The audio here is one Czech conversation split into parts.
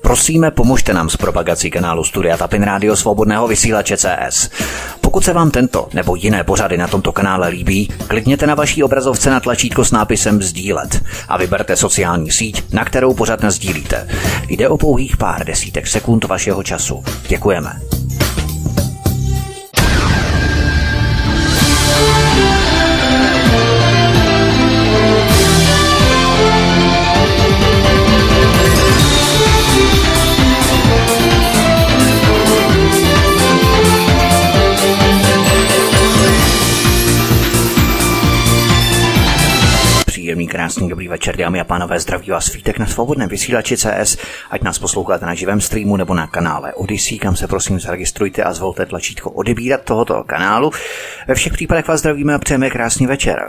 Prosíme, pomožte nám s propagací kanálu Studia Tapin Rádio Svobodného vysílače CS. Pokud se vám tento nebo jiné pořady na tomto kanále líbí, klikněte na vaší obrazovce na tlačítko s nápisem sdílet a vyberte sociální síť, na kterou pořad nasdílíte. Jde o pouhých pár desítek sekund vašeho času. Děkujeme. Příjemný, krásný, dobrý večer, dámy a pánové, zdraví vás Vítek na svobodném vysílači CS, ať nás posloucháte na živém streamu nebo na kanále Odyssey, kam se prosím zaregistrujte a zvolte tlačítko odebírat tohoto kanálu. Ve všech případech vás zdravíme a přejeme krásný večer.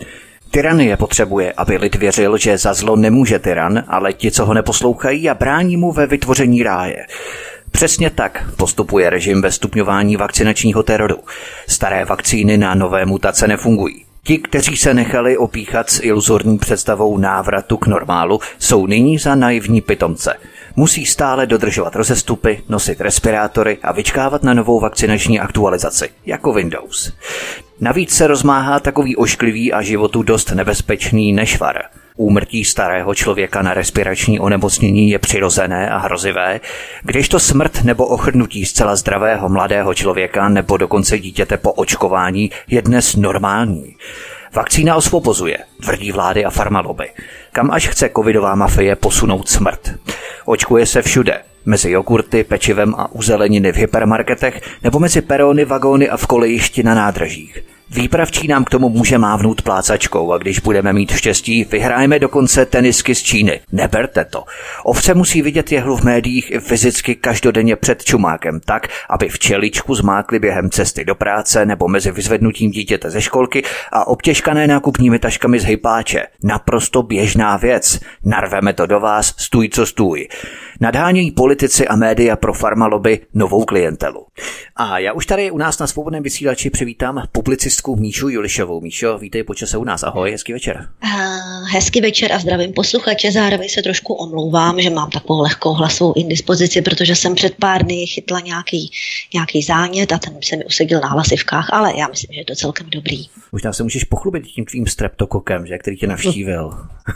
Tyranie potřebuje, aby lid věřil, že za zlo nemůže tyran, ale ti, co ho neposlouchají a brání mu ve vytvoření ráje. Přesně tak postupuje režim ve stupňování vakcinačního teroru. Staré vakcíny na nové mutace nefungují. Ti, kteří se nechali opíchat s iluzorní představou návratu k normálu, jsou nyní za naivní pitomce. Musí stále dodržovat rozestupy, nosit respirátory a vyčkávat na novou vakcinační aktualizaci, jako Windows. Navíc se rozmáhá takový ošklivý a životu dost nebezpečný nešvar. Úmrtí starého člověka na respirační onemocnění je přirozené a hrozivé, kdežto smrt nebo ochrnutí zcela zdravého mladého člověka nebo dokonce dítěte po očkování je dnes normální. Vakcína osvobozuje, tvrdí vlády a farmalobby. Kam až chce covidová mafie posunout smrt? Očkuje se všude. Mezi jogurty, pečivem a u zeleniny v hypermarketech nebo mezi perony, vagóny a v kolejišti na nádražích. Výpravčí nám k tomu může mávnout plácačkou a když budeme mít štěstí, vyhrajeme dokonce tenisky z Číny. Neberte to. Ovce musí vidět jehlu v médiích i fyzicky každodenně před čumákem tak, aby včeličku zmákli během cesty do práce nebo mezi vyzvednutím dítěte ze školky a obtěžkané nákupními taškami z hypáče. Naprosto běžná věc. Narveme to do vás, stůj co stůj. Nadhánějí politici a média pro farmalobby novou klientelu. A já už tady u nás na svobodném vysílači přivítám publicistku Míšu Julišovou. Míšo, vítej po čase u nás. Ahoj, hezký večer. Hezký večer a zdravím posluchače. Zároveň se trošku omlouvám, že mám takovou lehkou hlasovou indispozici, protože jsem před pár dny chytla nějaký zánět a ten se mi usedil na hlasivkách, ale já myslím, že je to celkem dobrý. Možná se můžeš pochlubit tím tvým streptokokem, že, který tě navštívil.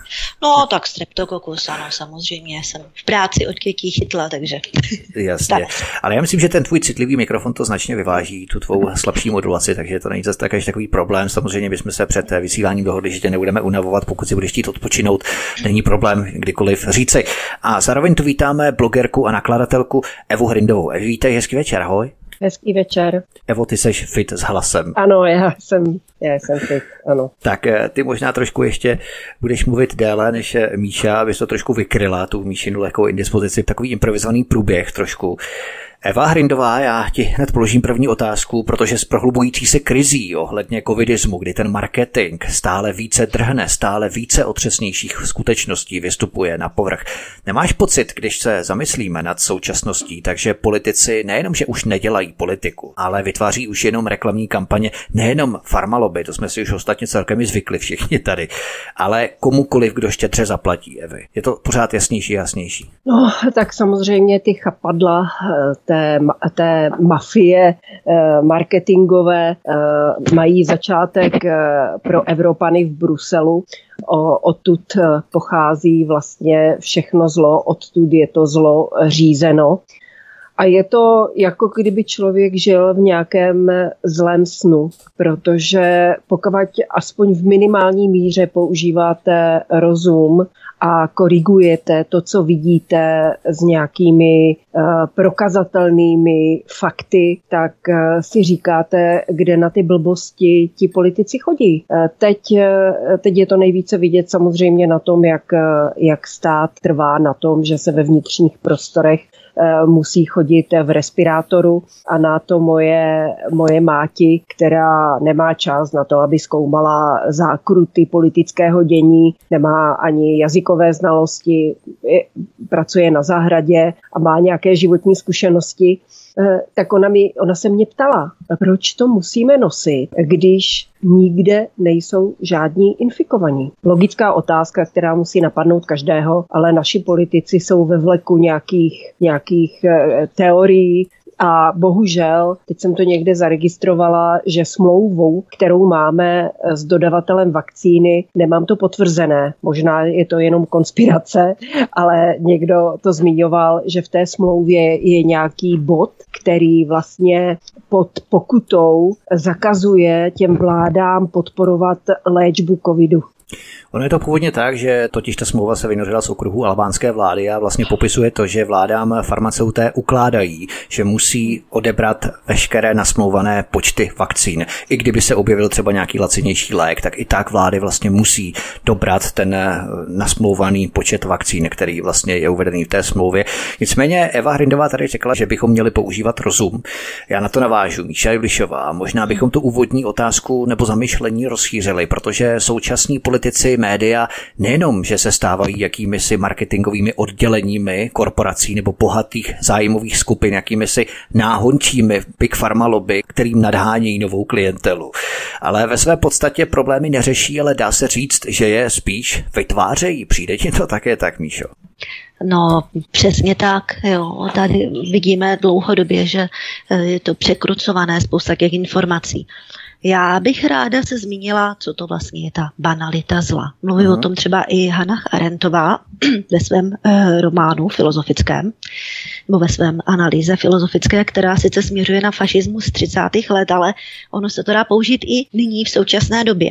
No tak streptokokus, ano, samozřejmě jsem v práci od dětí chytla, takže... Jasně, ale já myslím, že ten tvůj citlivý mikrofon to značně vyváží, tu tvou slabší modulaci, takže to není zase takový problém. Samozřejmě bychom se před vysíláním dohodli, že tě nebudeme unavovat, pokud si budeš chtít odpočinout, není problém kdykoliv říci. A zároveň tu vítáme blogerku a nakladatelku Evu Hrindovou. Vítej, hezký večer, ahoj. Hezký večer. Evo, ty seš fit s hlasem. Ano, já jsem fit, ano. Tak ty možná trošku ještě budeš mluvit déle než Míša, abys to trošku vykryla, tu Míšinu lehkou indispozici, takový improvizovaný průběh trošku. Eva Hrindová, já ti hned položím první otázku, protože s prohlubující se krizí ohledně covidismu, kdy ten marketing stále více drhne, stále více otřesnějších skutečností vystupuje na povrch. Nemáš pocit, když se zamyslíme nad současností, takže politici nejenom, že už nedělají politiku, ale vytváří už jenom reklamní kampaně, nejenom farmalobby, to jsme si už ostatně celkem i zvykli všichni tady, ale komukoliv, kdo štědře zaplatí, Evi. Je to pořád jasnější a jasnější? No, tak samozřejmě ty chapadla té mafie marketingové mají začátek pro Evropany v Bruselu. Odtud pochází vlastně všechno zlo, odtud je to zlo řízeno. A je to jako kdyby člověk žil v nějakém zlém snu, protože pokud aspoň v minimální míře používáte rozum a korigujete to, co vidíte s nějakými prokazatelnými fakty, tak si říkáte, kde na ty blbosti ti politici chodí. Teď je to nejvíce vidět samozřejmě na tom, jak stát trvá na tom, že se ve vnitřních prostorech musí chodit v respirátoru a na to moje máti, která nemá čas na to, aby zkoumala zákruty politického dění, nemá ani jazykové znalosti, pracuje na zahradě a má nějaké životní zkušenosti, tak ona se mě ptala, proč to musíme nosit, když nikde nejsou žádní infikovaní. Logická otázka, která musí napadnout každého, ale naši politici jsou ve vleku nějakých teorií, a bohužel, teď jsem to někde zaregistrovala, že smlouvou, kterou máme s dodavatelem vakcíny, nemám to potvrzené, možná je to jenom konspirace, ale někdo to zmiňoval, že v té smlouvě je nějaký bod, který vlastně pod pokutou zakazuje těm vládám podporovat léčbu covidu. Ono je to původně tak, že totiž ta smlouva se vynořila z okruhu albánské vlády a vlastně popisuje to, že vládám farmaceuté ukládají, že musí odebrat veškeré nasmlouvané počty vakcín. I kdyby se objevil třeba nějaký lacinější lék, tak i tak vlády vlastně musí dobrat ten nasmlouvaný počet vakcín, který vlastně je uvedený v té smlouvě. Nicméně Eva Hrindová tady řekla, že bychom měli používat rozum. Já na to navážu. Míša Jevlišová, možná bychom tu úvodní otázku nebo zamyšlení rozšířili, protože současní politici, média nejenom, že se stávají jakýmisi marketingovými odděleními korporací nebo bohatých zájmových skupin, jakýmisi náhončími Big Pharma lobby, kterým nadhánějí novou klientelu, ale ve své podstatě problémy neřeší, ale dá se říct, že je spíš vytvářejí. Přijde ti to také tak, Míšo? No, přesně tak, jo. Tady vidíme dlouhodobě, že je to překrucované, spousta těch informací. Já bych ráda se zmínila, co to vlastně je ta banalita zla. Mluví o tom třeba i Hannah Arendtová ve svém románu filozofickém, nebo ve svém analýze filozofické, která sice směřuje na fašismus 30. let, ale ono se to dá použít i nyní v současné době.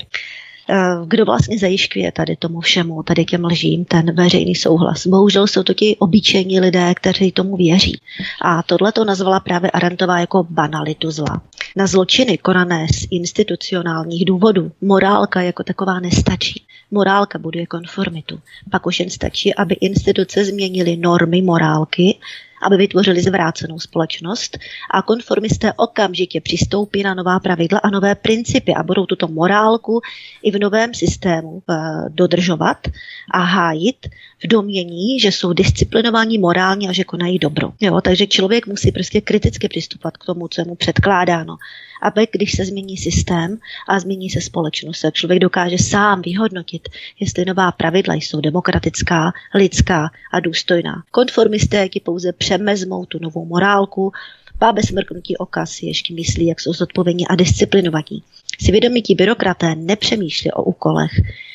Kdo vlastně zajišťuje tady tomu všemu, tady těm lžím, ten veřejný souhlas. Bohužel jsou to ti obyčejní lidé, kteří tomu věří. A tohle to nazvala právě Arendtová jako banalitu zla. Na zločiny konané z institucionálních důvodů morálka jako taková nestačí. Morálka buduje konformitu. Pak už jen stačí, aby instituce změnily normy morálky, aby vytvořili zvrácenou společnost a konformisté okamžitě přistoupí na nová pravidla a nové principy a budou tuto morálku i v novém systému dodržovat a hájit v domnění, že jsou disciplinovaní, morální a že konají dobro. Jo, takže člověk musí prostě kriticky přistupovat k tomu, co je mu předkládáno. Aby když se změní systém a změní se společnost, tak člověk dokáže sám vyhodnotit, jestli nová pravidla jsou demokratická, lidská a důstojná. Konformisté ti pouze přemezmou tu novou morálku, a bez mrknutí oka si ještě myslí, jak jsou zodpovědní a disciplinovaní. Si vědomití byrokraté nepřemýšlí o úkolech.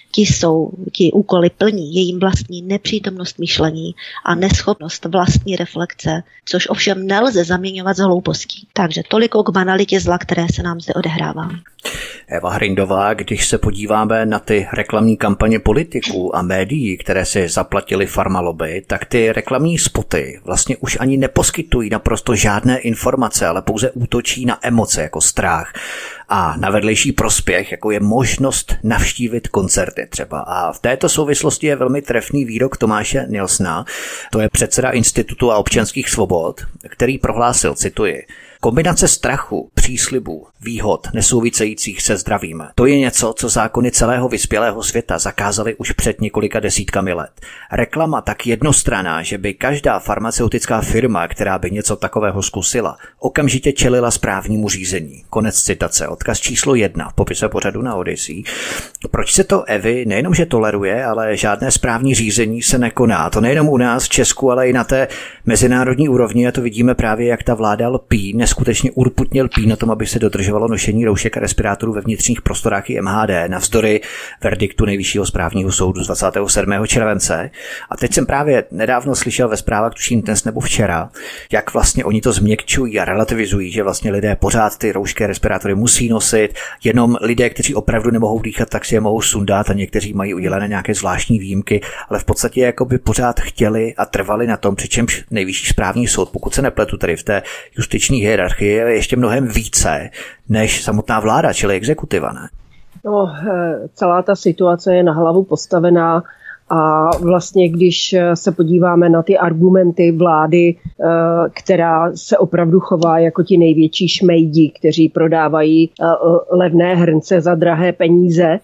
Ti úkoly plní, je jim vlastní nepřítomnost myšlení a neschopnost vlastní reflexe, což ovšem nelze zaměňovat za hloupostí. Takže toliko k banalitě zla, které se nám zde odehrává. Eva Hrindová, když se podíváme na ty reklamní kampaně politiků a médií, které si zaplatili farmalobby, tak ty reklamní spoty vlastně už ani neposkytují naprosto žádné informace, ale pouze útočí na emoce jako strach a na vedlejší prospěch, jako je možnost navštívit koncerty třeba. A v této souvislosti je velmi trefný výrok Tomáše Nilsna, to je předseda Institutu a občanských svobod, který prohlásil, cituji: kombinace strachu, příslibů, výhod nesouvisejících se zdravím. To je něco, co zákony celého vyspělého světa zakázaly už před několika desítkami let. Reklama tak jednostranná, že by každá farmaceutická firma, která by něco takového zkusila, okamžitě čelila správnímu řízení. Konec citace. Odkaz číslo 1 v popise pořadu na Odyssey. Proč se to Evy nejenom že toleruje, ale žádné správní řízení se nekoná? To nejenom u nás v Česku, ale i na té mezinárodní úrovni, a to vidíme právě, jak ta vláda lpí, neskutečně urputně lpí na tom, aby se dodržovalo nošení roušek a respirátorů ve vnitřních prostorách i MHD navzdory verdiktu Nejvyššího správního soudu z 27. července. A teď jsem právě nedávno slyšel ve zprávách, tuším dnes nebo včera, jak vlastně oni to změkčují a relativizují, že vlastně lidé pořád ty roušky a respirátory musí nosit, jenom lidé, kteří opravdu nemohou dýchat, tak si je mohou sundat a někteří mají udělané nějaké zvláštní výjimky, ale v podstatě jako by pořád chtěli a trvali na tom, přičemž Nejvyšší správní soud, pokud se nepletu tady v té justiční hierarchii, je ještě mnohem více než samotná vláda, čili exekutiva, ne? No, celá ta situace je na hlavu postavená A vlastně, když se podíváme na ty argumenty vlády, která se opravdu chová jako ti největší šmejdi, kteří prodávají levné hrnce za drahé peníze,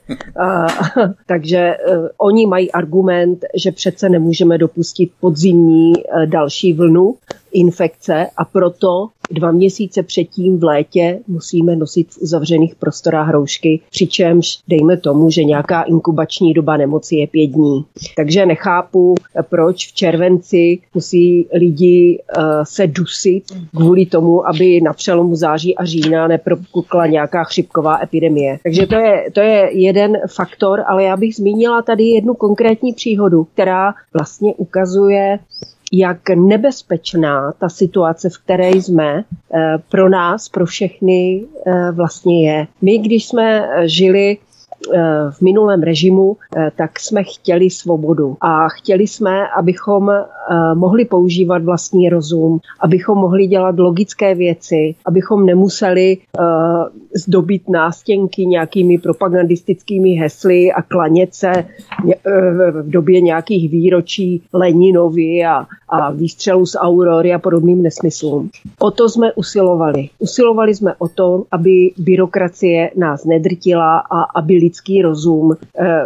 takže oni mají argument, že přece nemůžeme dopustit podzimní další vlnu infekce a proto 2 měsíce předtím v létě musíme nosit v uzavřených prostorách roušky, přičemž dejme tomu, že nějaká inkubační doba nemoci je 5 dní. Takže nechápu, proč v červenci musí lidi se dusit kvůli tomu, aby na přelomu září a října nepropukla nějaká chřipková epidemie. Takže to je jeden faktor, ale já bych zmínila tady jednu konkrétní příhodu, která vlastně ukazuje, jak nebezpečná ta situace, v které jsme, pro nás, pro všechny vlastně je. My, když jsme žili v minulém režimu, tak jsme chtěli svobodu a chtěli jsme, abychom mohli používat vlastní rozum, abychom mohli dělat logické věci, abychom nemuseli zdobit nástěnky nějakými propagandistickými hesly a klanět se v době nějakých výročí Leninovi a výstřelu z Aurory a podobným nesmyslům. O to jsme usilovali. Usilovali jsme o to, aby byrokracie nás nedrtila a aby lidský rozum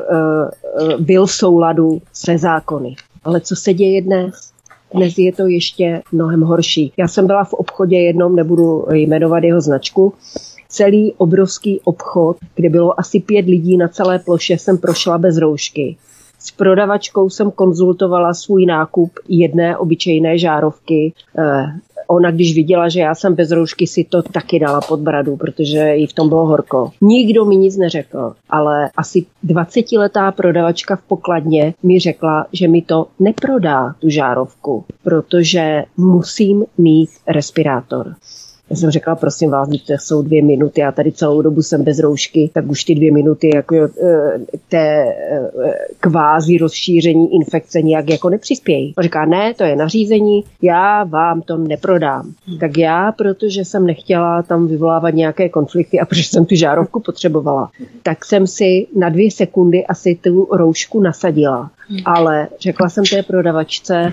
byl v souladu se zákony. Ale co se děje dnes? Dnes je to ještě mnohem horší. Já jsem byla v obchodě jednom, nebudu jmenovat jeho značku, celý obrovský obchod, kde bylo asi 5 lidí na celé ploše, jsem prošla bez roušky. S prodavačkou jsem konzultovala svůj nákup jedné obyčejné žárovky. Ona, když viděla, že já jsem bez roušky, si to taky dala pod bradu, protože jí v tom bylo horko. Nikdo mi nic neřekl, ale asi 20letá prodavačka v pokladně mi řekla, že mi to neprodá, tu žárovku, protože musím mít respirátor. Já jsem řekla, prosím vás, to jsou 2 minuty, já tady celou dobu jsem bez roušky, tak už ty 2 minuty jako té kvázi rozšíření infekce nijak jako nepřispějí. On říká, ne, to je nařízení, já vám to neprodám. Tak já, protože jsem nechtěla tam vyvolávat nějaké konflikty a protože jsem tu žárovku potřebovala, tak jsem si na 2 sekundy asi tu roušku nasadila. Ale řekla jsem té prodavačce,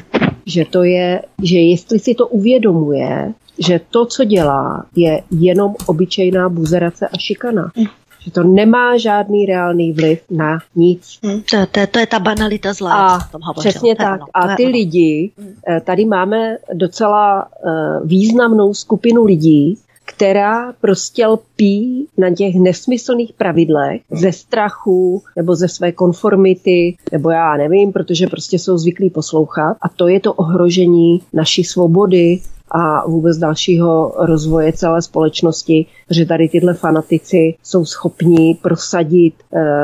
že jestli si to uvědomuje, že to, co dělá, je jenom obyčejná buzerace a šikana. Že to nemá žádný reálný vliv na nic. To je ta banalita zla. Přesně tak. A ty lidi, tady máme docela významnou skupinu lidí, která prostě lpí na těch nesmyslných pravidlech ze strachu nebo ze své konformity, nebo já nevím, protože prostě jsou zvyklí poslouchat. A to je to ohrožení naší svobody a vůbec dalšího rozvoje celé společnosti, že tady tyhle fanatici jsou schopni prosadit,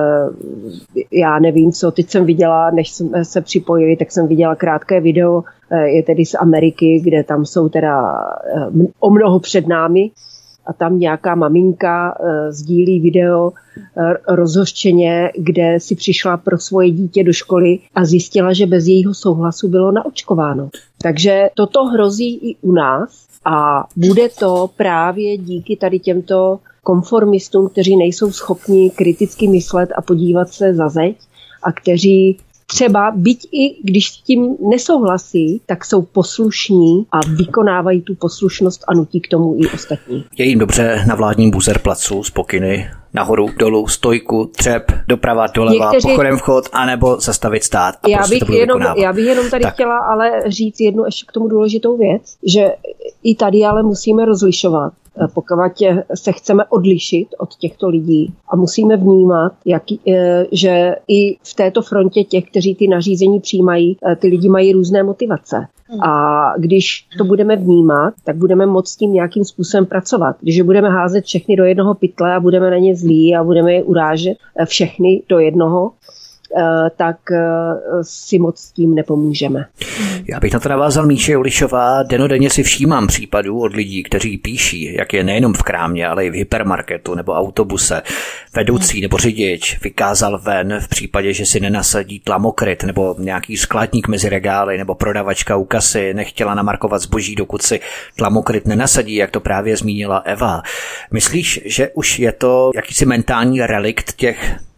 já nevím co, teď jsem viděla, než jsme se připojili, tak jsem viděla krátké video, je tedy z Ameriky, kde tam jsou teda o mnoho před námi a tam nějaká maminka sdílí video rozhořčeně, kde si přišla pro svoje dítě do školy a zjistila, že bez jejího souhlasu bylo naočkováno. Takže toto hrozí i u nás a bude to právě díky tady těmto konformistům, kteří nejsou schopni kriticky myslet a podívat se za zeď a kteří třeba, byť i když s tím nesouhlasí, tak jsou poslušní a vykonávají tu poslušnost a nutí k tomu i ostatní. Je jim dobře na vládním buzerplacu z pokyny nahoru, dolů, stojku, třep, doprava, doleva, pochodem vchod, anebo zastavit stát. A já bych jenom tady chtěla ale říct jednu ještě k tomu důležitou věc, že i tady ale musíme rozlišovat, pokud se chceme odlišit od těchto lidí a musíme vnímat, že i v této frontě těch, kteří ty nařízení přijímají, ty lidi mají různé motivace. A když to budeme vnímat, tak budeme moct s tím nějakým způsobem pracovat. Když budeme házet všechny do jednoho pytle a budeme na ně zlí a budeme je urážet všechny do jednoho, tak si moc s tím nepomůžeme. Já bych na to navázal Míše Julišová. Denodenně si všímám případů od lidí, kteří píší, jak je nejenom v krámě, ale i v hypermarketu nebo autobuse vedoucí nebo řidič vykázal ven v případě, že si nenasadí tlamokryt nebo nějaký skladník mezi regály nebo prodavačka u kasy nechtěla namarkovat zboží, dokud si tlamokryt nenasadí, jak to právě zmínila Eva. Myslíš, že už je to jakýsi mentální relikt těch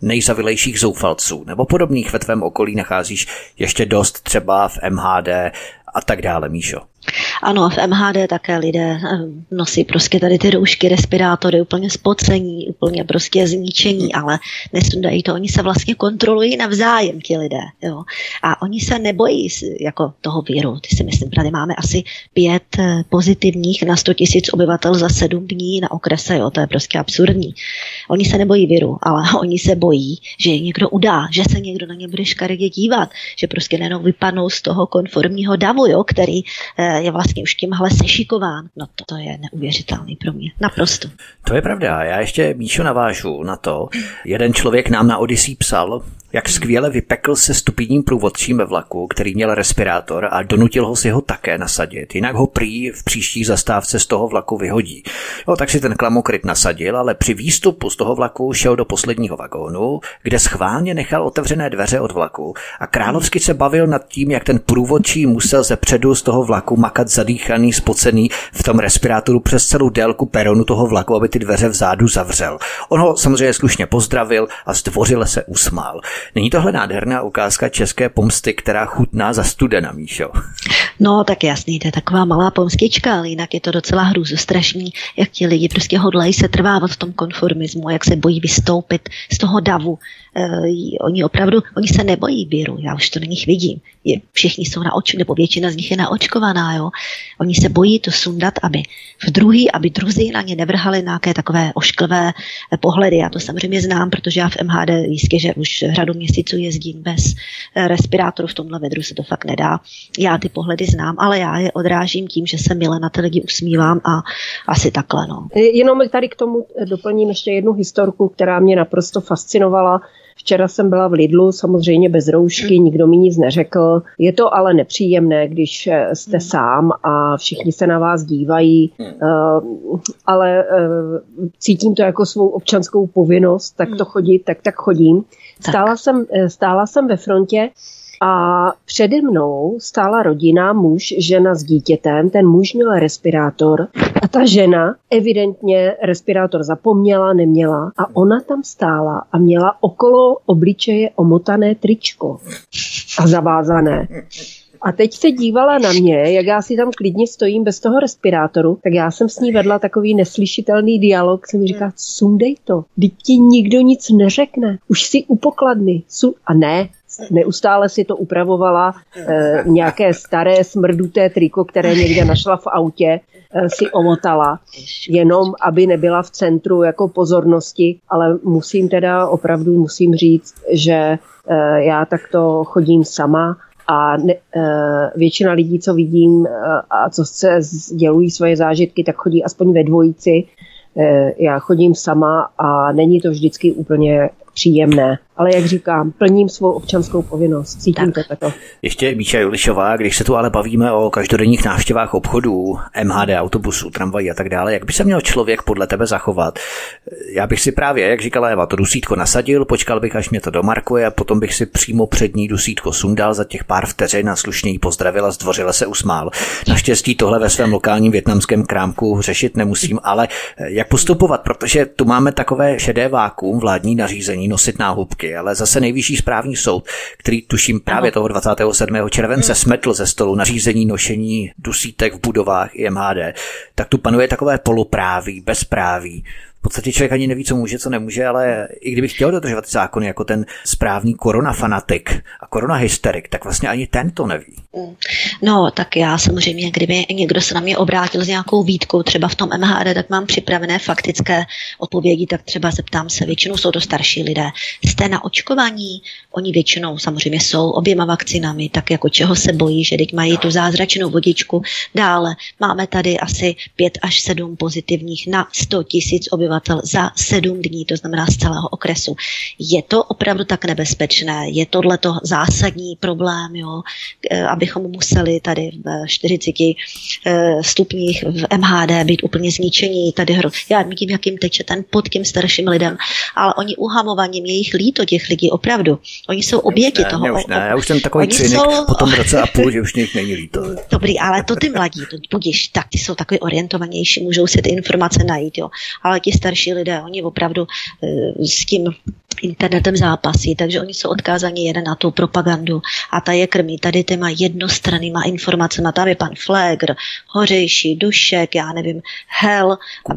nejzavilejších zoufalců nebo podobných ve tvém okolí nacházíš ještě dost, třeba v MHD a tak dále, Míšo? Ano, v MHD také lidé nosí prostě tady ty roušky, respirátory, úplně spocení, úplně prostě zničení, ale nesundají to. Oni se vlastně kontrolují navzájem, ti lidé. Jo. A oni se nebojí jako toho viru. Ty si myslím, tady máme asi 5 pozitivních na 100 000 obyvatel za 7 dní na okrese. Jo. To je prostě absurdní. Oni se nebojí viru, ale oni se bojí, že je někdo udá, že se někdo na ně bude škaredě dívat, že prostě nejenom vypadnou z toho konformního davu, jo, který je vlastně už tímhle sešikován. No to je neuvěřitelný pro mě. Naprosto. To je pravda. Já ještě, Míšo, navážu na to. Jeden člověk nám na Odyssey psal, jak skvěle vypekl se stupidním průvodčím ve vlaku, který měl respirátor a donutil ho si ho také nasadit. Jinak ho prý v příští zastávce z toho vlaku vyhodí. Jo, tak si ten klamokryt nasadil, ale při výstupu z toho vlaku šel do posledního vagónu, kde schválně nechal otevřené dveře od vlaku a královsky se bavil nad tím, jak ten průvodčí musel zepředu z toho vlaku makat zadýchaný, spocený v tom respirátoru přes celou délku peronu toho vlaku, aby ty dveře vzadu zavřel. On ho samozřejmě slušně pozdravil a zdvořile se usmál. Není tohle nádherná ukázka české pomsty, která chutná za studena, Míšo? No tak jasný, to je taková malá pomstička, ale jinak je to docela hrůzostrašný, jak ti lidi prostě hodlají se trvávat v tom konformismu, jak se bojí vystoupit z toho davu. Oni se nebojí viru, já už to na nich vidím. Všichni jsou nebo většina z nich je naočkovaná, jo. Oni se bojí to sundat, aby druzí na ně nevrhali nějaké takové ošklivé pohledy. Já to samozřejmě znám, protože já v MHD jistě, že už řadu měsíců jezdím bez respirátoru, v tomhle vedru se to fakt nedá. Já ty pohledy znám, ale já je odrážím tím, že se mile na ty lidi usmívám a asi takhle, no. Jenom tady k tomu doplním ještě jednu historku, která mě naprosto fascinovala. Včera jsem byla v Lidlu, samozřejmě bez roušky, nikdo mi nic neřekl. Je to ale nepříjemné, když jste sám a všichni se na vás dívají, ale cítím to jako svou občanskou povinnost, tak to chodit, tak chodím. Stála jsem ve frontě a přede mnou stála rodina, muž, žena s dítětem, ten muž měl respirátor a ta žena evidentně respirátor zapomněla, neměla a ona tam stála a měla okolo obličeje omotané tričko a zavázané. A teď se dívala na mě, jak já si tam klidně stojím bez toho respirátoru, tak já jsem s ní vedla takový neslyšitelný dialog, jsem mi říkala, sundej to, vždyť ti nikdo nic neřekne, už si u pokladny, a ne, neustále si to upravovala, nějaké staré smrduté triko, které někde našla v autě, si omotala, jenom aby nebyla v centru jako pozornosti, ale musím říct, že já takto chodím sama a většina lidí, co vidím a co se sdělují svoje zážitky, tak chodí aspoň ve dvojici. Já chodím sama a není to vždycky úplně příjemné. Ale jak říkám, plním svou občanskou povinnost. Cítím to takto. Ještě Míša Julišová, když se tu ale bavíme o každodenních návštěvách obchodů, MHD, autobusů, tramvají a tak dále, jak by se měl člověk podle tebe zachovat? Já bych si právě, jak říkala Eva, to dusítko nasadil, počkal bych, až mě to domarkuje a potom bych si přímo před ní dusítko sundal za těch pár vteřin a slušně jí pozdravil a zdvořile se usmál. Naštěstí tohle ve svém lokálním vietnamském krámku řešit nemusím, ale jak postupovat, protože tu máme takové šedé vákuum, vládní nařízení nosit náhubky, ale zase Nejvyšší správní soud, který tuším právě toho 27. července smetl ze stolu nařízení nošení dusítek v budovách i MHD, tak tu panuje takové polopráví, bezpráví. V podstatě člověk ani neví, co může, co nemůže, ale i kdyby chtěl dodržovat zákony jako ten správný koronafanatik a koronahysterik, tak vlastně ani ten to neví. No, tak já samozřejmě, kdyby někdo se na mě obrátil s nějakou výtkou, třeba v tom MHD, tak mám připravené faktické odpovědi, tak třeba zeptám se, většinou jsou to starší lidé. Jste na očkovaní? Oni většinou samozřejmě jsou oběma vakcinami, tak jako čeho se bojí, že teď mají tu zázračnou vodičku. Dále máme tady asi 5 až 7 pozitivních na 100 000 obyvatel za 7 dní, to znamená z celého okresu. Je to opravdu tak nebezpečné? Je tohleto zásadní problém, jo? Abychom museli tady v 40 stupních v MHD být úplně zničení. Já vidím, jak jim teče ten pot těm starším lidem, ale oni uhamovaním, je jich líto těch lidí, opravdu. Oni jsou oběti toho. Já už jsem takový cynik po tom roce a půl, že už nich není líto. Dobrý, ale to ty mladí, budíš, tak ty jsou takový orientovanější, můžou si ty informace najít, jo. Ale ti starší lidé, oni opravdu s tím internetem zápasí, takže oni jsou odkázaní jen na tu propagandu a ta je krmí tady těma jednostrannýma informacemi. Tam je pan Flegr, Hořejší, Dušek, já nevím, Hel,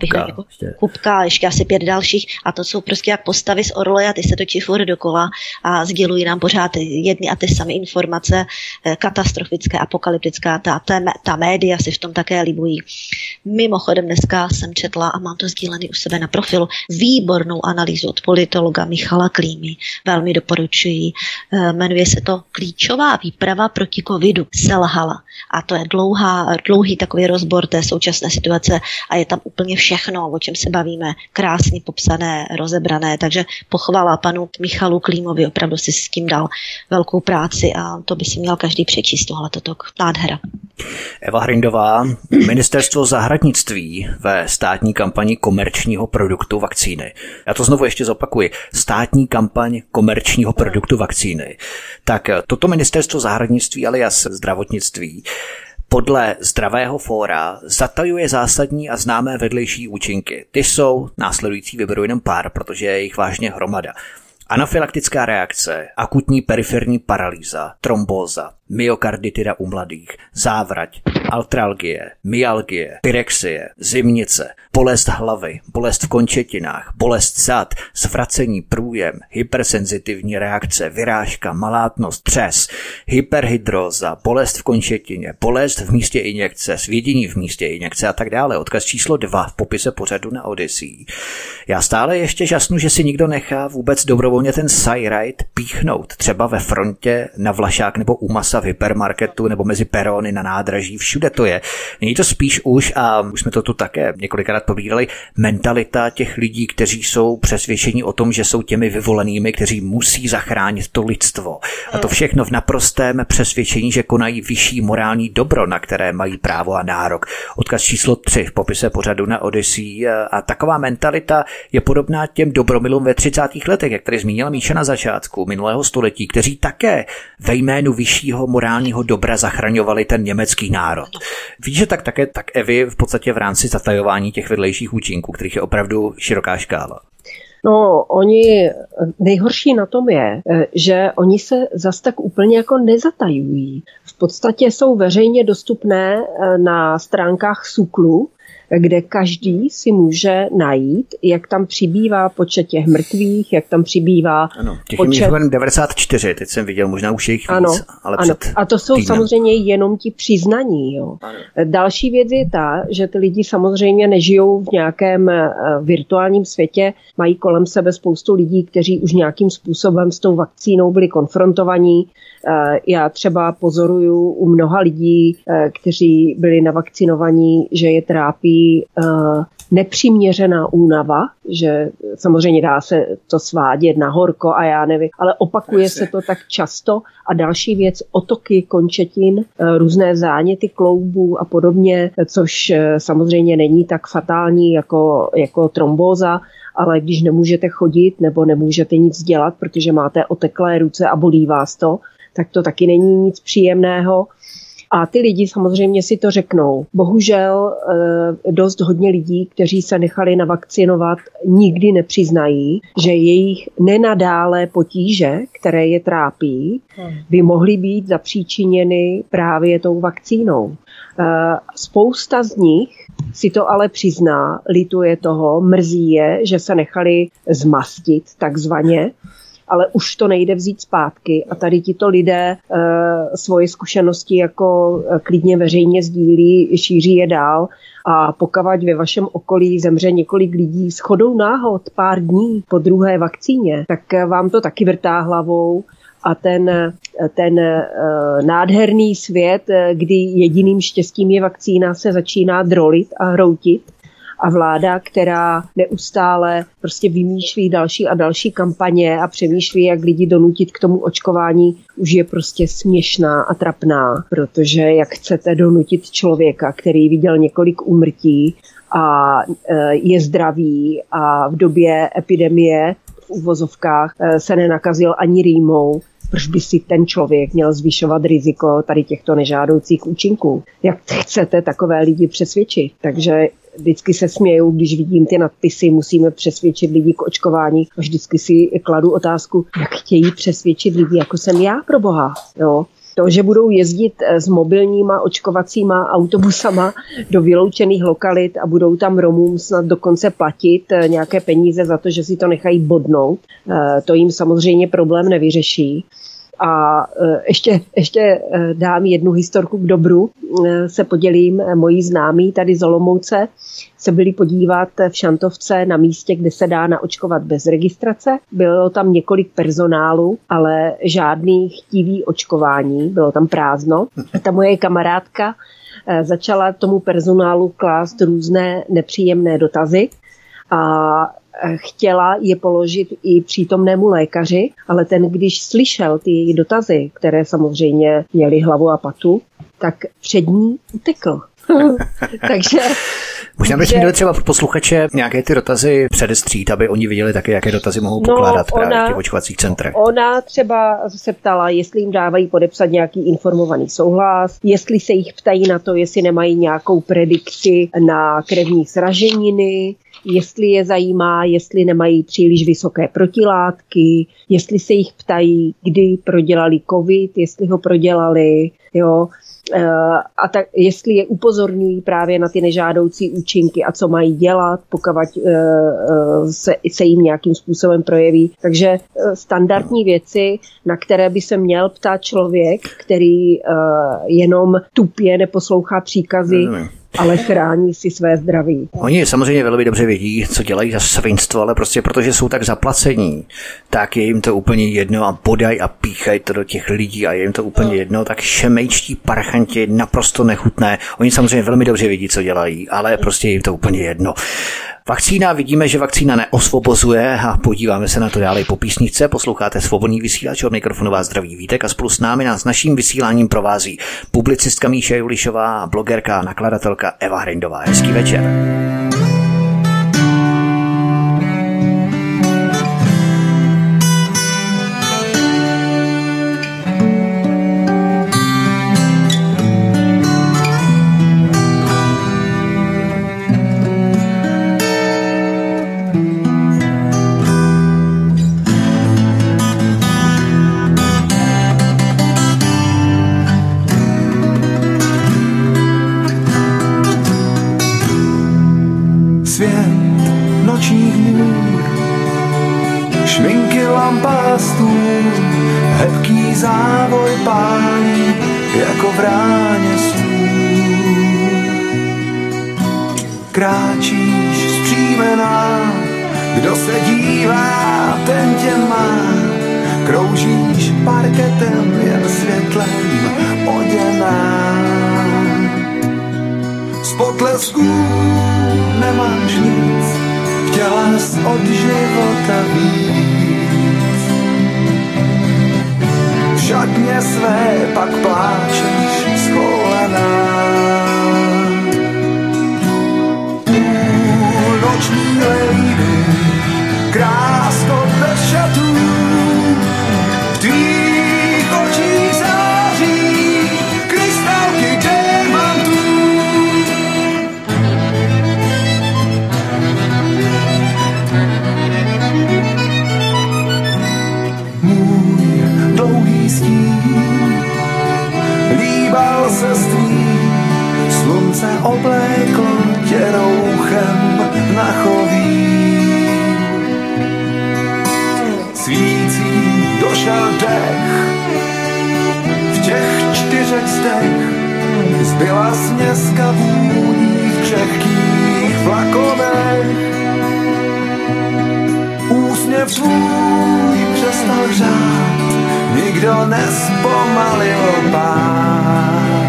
Kupka, ještě asi 5 dalších a to jsou prostě jak postavy z Orloje a ty se točí furt dokola a sdělují nám pořád jedny a ty samé informace, katastrofické, apokalyptická, ta média si v tom také libují. Mimochodem dneska jsem četla a mám to sdílený u sebe na profilu výbornou analýzu od politologa Michala Klímy. Velmi doporučuji. Jmenuje se to Klíčová výprava proti covidu selhala. A to je dlouhý takový rozbor té současné situace a je tam úplně všechno, o čem se bavíme. Krásně popsané, rozebrané. Takže pochvala panu Michalu Klímovi. Opravdu si s tím dal velkou práci a to by si měl každý přečíst tohleto tok. Nádhera. Eva Hrindová, ministerstvo zdravotnictví ve státní kampani komerčního produktu vakcíny. Já to znovu ještě zopakuji. Státní kampaň komerčního produktu vakcíny. Tak toto ministerstvo zdravotnictví alias zdravotnictví podle Zdravého fóra zatajuje zásadní a známé vedlejší účinky. Ty jsou následující, vyberu jenom pár, protože je jich vážně hromada. Anafylaktická reakce, akutní periferní paralýza, trombóza, myokarditida u mladých, závrať, altralgie, myalgie, pyrexie, zimnice, bolest hlavy, bolest v končetinách, bolest zad, zvracení průjem, hypersenzitivní reakce, vyrážka, malátnost, třes, hyperhydróza, bolest v končetině, bolest v místě injekce, svědění v místě injekce a tak dále. Odkaz číslo 2 v popise pořadu na Odyssey. Já stále ještě žasnu, že si nikdo nechá vůbec dobrovolně ten Cyrite píchnout, třeba ve frontě na Vlašák nebo u masa v hypermarketu nebo mezi perony na nádraží, všude to je. Není to spíš už, a už jsme to tu také několikrát povídali, mentalita těch lidí, kteří jsou přesvědčeni o tom, že jsou těmi vyvolenými, kteří musí zachránit to lidstvo. A to všechno v naprostém přesvědčení, že konají vyšší morální dobro, na které mají právo a nárok. Odkaz číslo 3 v popise pořadu na Odyssey. A taková mentalita je podobná těm dobromilům ve 30. letech, jak tady zmínila Míša na začátku minulého století, kteří také ve jménu vyššího morálního dobra zachraňovali ten německý národ. Víš, že tak Evi v podstatě v rámci zatajování těch vedlejších účinků, kterých je opravdu široká škála. No, oni, nejhorší na tom je, že oni se zas tak úplně jako nezatajují. V podstatě jsou veřejně dostupné na stránkách SÚKLu, kde každý si může najít, jak tam přibývá počet těch mrtvých, jak tam přibývá těch počet... je 94, teď jsem viděl, možná už je jich víc. Ale ano. A to jsou samozřejmě jenom ti přiznaní. Jo. Další věc je ta, že ty lidi samozřejmě nežijou v nějakém virtuálním světě, mají kolem sebe spoustu lidí, kteří už nějakým způsobem s tou vakcínou byli konfrontovaní. Já třeba pozoruju u mnoha lidí, kteří byli navakcinovaní, že je trápí nepřiměřená únava, že samozřejmě dá se to svádět na horko a já nevím, ale opakuje se to tak často. A další věc, otoky končetin, různé záněty kloubů a podobně, což samozřejmě není tak fatální jako trombóza, ale když nemůžete chodit nebo nemůžete nic dělat, protože máte oteklé ruce a bolí vás to, tak to taky není nic příjemného. A ty lidi samozřejmě si to řeknou. Bohužel dost hodně lidí, kteří se nechali navakcinovat, nikdy nepřiznají, že jejich nenadále potíže, které je trápí, by mohly být zapříčiněny právě tou vakcínou. Spousta z nich si to ale přizná, lituje toho, mrzí je, že se nechali zmastit takzvaně, ale už to nejde vzít zpátky a tady tito lidé svoje zkušenosti jako klidně veřejně sdílí, šíří je dál a pokud ve vašem okolí zemře několik lidí shodou náhod pár dní po druhé vakcíně, tak vám to taky vrtá hlavou a ten nádherný svět, kdy jediným štěstím je vakcína, se začíná drolit a hroutit. A vláda, která neustále prostě vymýšlí další a další kampaně a přemýšlí, jak lidi donutit k tomu očkování, už je prostě směšná a trapná, protože jak chcete donutit člověka, který viděl několik úmrtí a je zdravý a v době epidemie v uvozovkách se nenakazil ani rýmou, proč by si ten člověk měl zvyšovat riziko tady těchto nežádoucích účinků? Jak chcete takové lidi přesvědčit? Takže vždycky se smějou, když vidím ty nadpisy, musíme přesvědčit lidi k očkování. A vždycky si kladu otázku, jak chtějí přesvědčit lidi, jako jsem já, pro boha. Jo. To, že budou jezdit s mobilníma očkovacíma autobusama do vyloučených lokalit a budou tam Romům snad dokonce platit nějaké peníze za to, že si to nechají bodnout, to jim samozřejmě problém nevyřeší. A ještě dám jednu historku k dobru, se podělím. Moji známí tady z Olomouce se byli podívat v Šantovce na místě, kde se dá naočkovat bez registrace. Bylo tam několik personálu, ale žádný chtivý očkování, bylo tam prázdno. Ta moje kamarádka začala tomu personálu klást různé nepříjemné dotazy a chtěla je položit i přítomnému lékaři, ale ten, když slyšel ty její dotazy, které samozřejmě měly hlavu a patu, tak před ní utekl. Takže možná bychom měli třeba pro posluchače nějaké ty dotazy předestřít, aby oni viděli také, jaké dotazy mohou pokládat právě v těch očkovacích centrech. Ona třeba se ptala, jestli jim dávají podepsat nějaký informovaný souhlas, jestli se jich ptají na to, jestli nemají nějakou predikci na krevní sraženiny, jestli je zajímá, jestli nemají příliš vysoké protilátky, jestli se jich ptají, kdy prodělali covid, jestli ho prodělali, jo. A tak, jestli je upozorňují právě na ty nežádoucí účinky a co mají dělat, pokud se jim nějakým způsobem projeví. Takže standardní věci, na které by se měl ptát člověk, který jenom tupě neposlouchá příkazy, ale chrání si své zdraví. Oni samozřejmě velmi dobře vědí, co dělají za svinstvo, ale prostě protože jsou tak zaplacení, tak je jim to úplně jedno a bodaj a píchají to do těch lidí a je jim to úplně jedno, tak šemejčtí parchanti, naprosto nechutné. Oni samozřejmě velmi dobře vědí, co dělají, ale prostě je jim to úplně jedno. Vakcína, vidíme, že vakcína neosvobozuje a podíváme se na to dále po písničce. Posloucháte Svobodný vysílač, od mikrofonu vás zdraví Vítek a spolu s námi nás naším vysíláním provází publicistka Míša Julišová, blogerka a nakladatelka Eva Hrindová. Hezký večer. Hebký závoj pálí jako v ráně snů. Kráčíš zpříjmená, kdo se dívá, ten tě má. Kroužíš parketem, jen světlem oděná. Z potlesků nemáš nic, chtěla jsi od života víc. V šatně své pak pláčeš schovaná. Noční lejdy, krásko bez šatů, v tvých očích září krystalky diamantů. Dlouhý stín líbal se s tvým, slunce obléklo tě rouchem na chovín. Svící došel dech, v těch 4 zdech zbyla směska vůní v křehkých vlakovech. Úsměv tvůj přestal řád, nikdo nespomalil pát.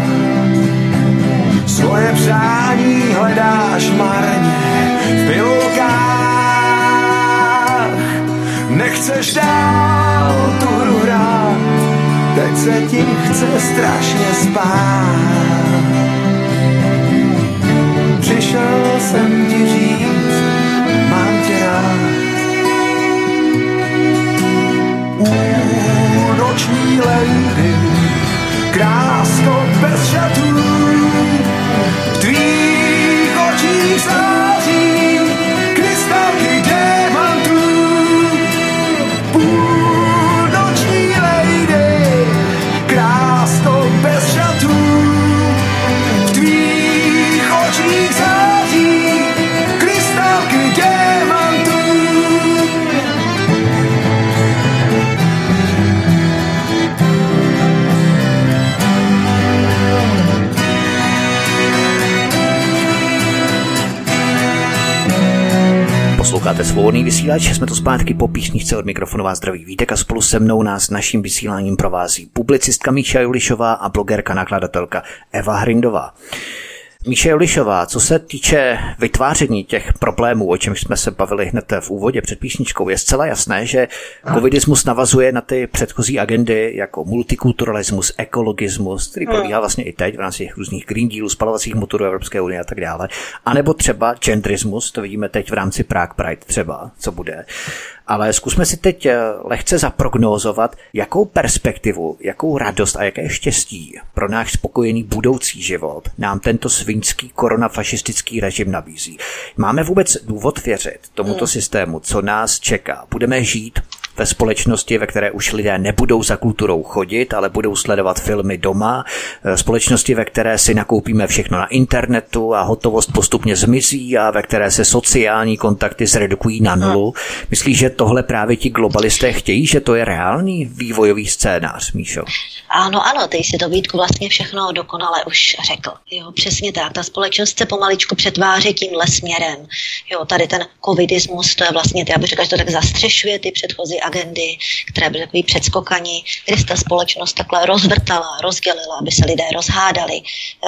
Svoje přání hledáš marně v pilulkách. Nechceš dál tu hru hrát, teď se ti chce strašně spát. Přišel jsem ti říct, mám tě rád. Noční lejdy, krásko bez šatů, v tvých očích Posloucháte Svobodný vysílač, jsme tu zpátky po písničce. Od mikrofonu vás zdraví Vítek a spolu se mnou nás naším vysíláním provází publicistka Míša Julišová a blogerka, nakladatelka Eva Hrindová. Míša Julišová, co se týče vytváření těch problémů, o čem jsme se bavili hned v úvodě před písničkou, je zcela jasné, že covidismus navazuje na ty předchozí agendy jako multikulturalismus, ekologismus, který probíhá vlastně i teď v rámci těch různých Green Dealů, spalovacích motorů Evropské unie a tak dále. A nebo třeba genderismus, to vidíme teď v rámci Prague Pride třeba, co bude. Ale zkusme si teď lehce zaprognózovat, jakou perspektivu, jakou radost a jaké štěstí pro náš spokojený budoucí život nám tento svinský koronafašistický režim nabízí. Máme vůbec důvod věřit tomuto systému, co nás čeká? Budeme žít ve společnosti, ve které už lidé nebudou za kulturou chodit, ale budou sledovat filmy doma, společnosti, ve které si nakoupíme všechno na internetu a hotovost postupně zmizí a ve které se sociální kontakty zredukují na nulu. Myslíš, že tohle právě ti globalisté chtějí, že to je reálný vývojový scénář, Míšo? Ano, ty jsi to, Vítku, vlastně všechno dokonale už řekl. Jo, přesně tak. Ta společnost se pomaličku přetváří tímhle směrem. Jo, tady ten covidismus, to je vlastně, já bych řekla, že to tak zastřešuje ty předchozí agendy, které byly takový předskokani, kdy se ta společnost takhle rozvrtala, rozdělila, aby se lidé rozhádali.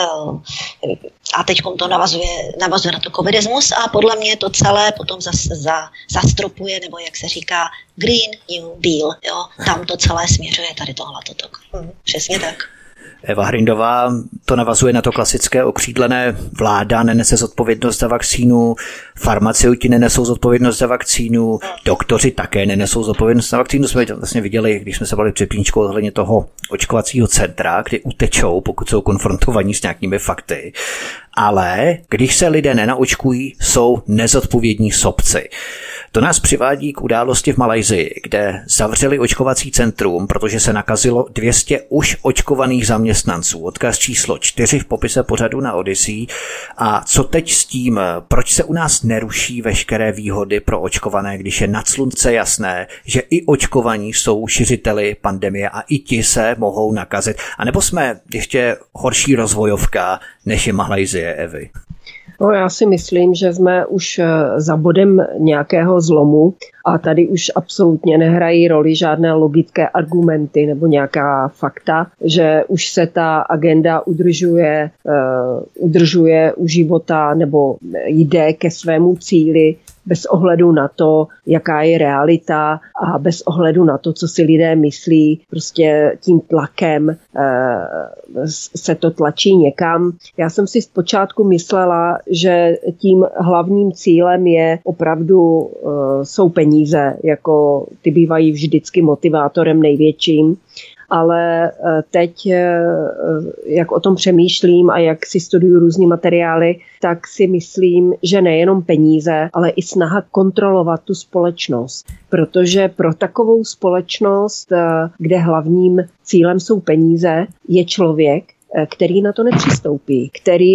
A teď to navazuje na to covidismus a podle mě to celé potom zastropuje, nebo jak se říká, Green New Deal. Jo? Tam to celé směřuje, tady tohleto. Přesně tak. Eva Hrindová to navazuje na to klasické okřídlené vláda nenese zodpovědnost za vakcínu, farmaceuti nenesou zodpovědnost za vakcínu, doktoři také nenesou zodpovědnost za vakcínu. Jsme vlastně viděli, když jsme se bavili před písničkou ohledně toho očkovacího centra, kdy utečou, pokud jsou konfrontovaní s nějakými fakty. Ale když se lidé nenaočkují, jsou nezodpovědní sobci. To nás přivádí k události v Malajsii, kde zavřeli očkovací centrum, protože se nakazilo 200 už očkovaných zaměstnanců. Odkaz číslo 4 v popise pořadu na Odyssey. A co teď s tím? Proč se u nás neruší veškeré výhody pro očkované, když je nad slunce jasné, že i očkovaní jsou šiřiteli pandemie a i ti se mohou nakazit? A nebo jsme ještě horší rozvojovka, než je Malajsie, Evy? No, já si myslím, že jsme už za bodem nějakého zlomu a tady už absolutně nehrají roli žádné logické argumenty nebo nějaká fakta, že už se ta agenda udržuje u života nebo jde ke svému cíli bez ohledu na to, jaká je realita a bez ohledu na to, co si lidé myslí, prostě tím tlakem se to tlačí někam. Já jsem si zpočátku myslela, že tím hlavním cílem je opravdu jsou peníze, jako ty bývají vždycky motivátorem největším. Ale teď, jak o tom přemýšlím a jak si studuju různý materiály, tak si myslím, že nejenom peníze, ale i snaha kontrolovat tu společnost. Protože pro takovou společnost, kde hlavním cílem jsou peníze, je člověk, který na to nepřistoupí,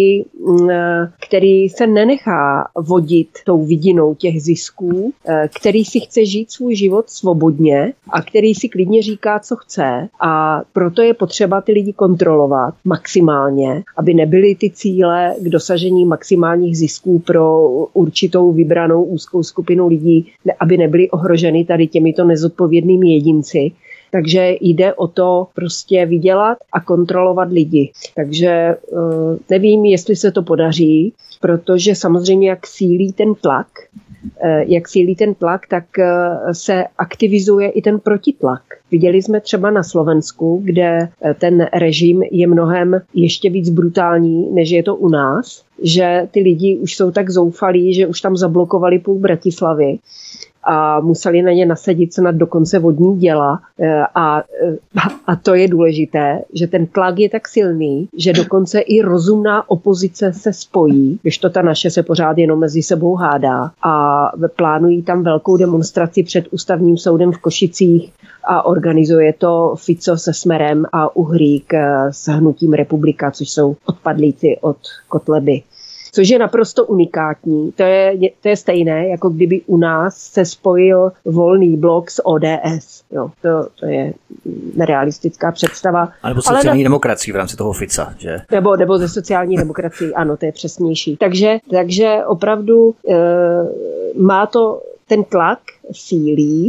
který se nenechá vodit tou vidinou těch zisků, který si chce žít svůj život svobodně a který si klidně říká, co chce. A proto je potřeba ty lidi kontrolovat maximálně, aby nebyly ty cíle k dosažení maximálních zisků pro určitou vybranou úzkou skupinu lidí, aby nebyly ohroženy tady těmito nezodpovědnými jedinci. Takže jde o to prostě vydělat a kontrolovat lidi. Takže nevím, jestli se to podaří, protože samozřejmě jak sílí ten tlak, tak se aktivizuje i ten protitlak. Viděli jsme třeba na Slovensku, kde ten režim je mnohem ještě víc brutální, než je to u nás, že ty lidi už jsou tak zoufalí, že už tam zablokovali půl Bratislavy a museli na ně nasadit snad dokonce vodní děla. A to je důležité, že ten tlak je tak silný, že dokonce i rozumná opozice se spojí, když to ta naše se pořád jenom mezi sebou hádá a plánují tam velkou demonstraci před ústavním soudem v Košicích a organizuje to Fico se Smerem a Uhrík s hnutím Republika, což jsou odpadlíci od Kotleby. Což je naprosto unikátní. To je stejné, jako kdyby u nás se spojil Volný blok s ODS. Jo, to je nerealistická představa. A nebo sociální demokracii v rámci toho Fica, že? Nebo ze sociální demokracii, ano, to je přesnější. Takže opravdu má to ten tlak sílí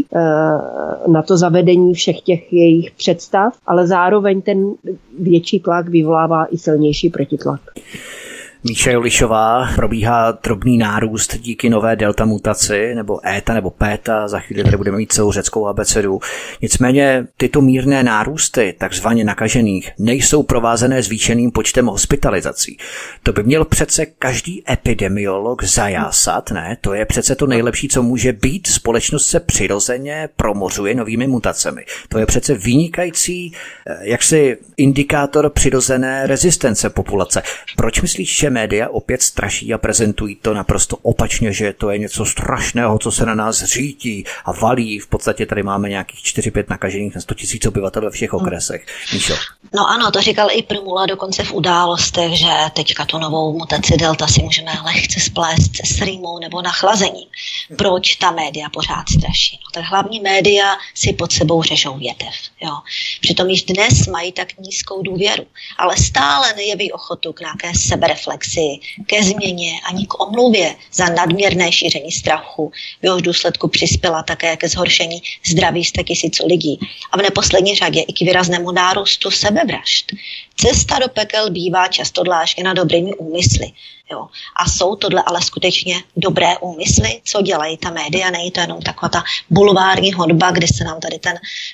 na to zavedení všech těch jejich představ, ale zároveň ten větší tlak vyvolává i silnější protitlak. Míša Jolišová, probíhá drobný nárůst díky nové delta mutaci, nebo éta, nebo péta, za chvíli tady budeme mít celou řeckou abecedu. Nicméně tyto mírné nárůsty takzvaně nakažených nejsou provázené zvýšeným počtem hospitalizací. To by měl přece každý epidemiolog zajásat, ne? To je přece to nejlepší, co může být. Společnost se přirozeně promořuje novými mutacemi. To je přece vynikající jaksi indikátor přirozené rezistence populace. Proč myslíš, že média opět straší a prezentují to naprosto opačně, že to je něco strašného, co se na nás řítí a valí? V podstatě tady máme nějakých 4-5 nakažených na 100 000 obyvatel ve všech okresech. Míšo. No ano, to říkal i Prymula dokonce v Událostech, že teďka tu novou mutaci delta si můžeme lehce splést se srýmou nebo nachlazením. Proč ta média pořád straší? No, tak hlavní média si pod sebou řežou větev. Jo. Přitom již dnes mají tak nízkou důvěru, ale stále nejeví ochotu k nějaké sebereflexi, ke změně ani k omluvě za nadměrné šíření strachu. V jehož důsledku přispěla také ke zhoršení zdraví 100 000 lidí a v neposlední řadě i k výraznému nárůstu sebevražd. Cesta do pekel bývá často dlážděna dobrými úmysly. Jo. A jsou tohle ale skutečně dobré úmysly, co dělají ta média, není to jenom taková ta bulvární honba, kdy se nám tady ten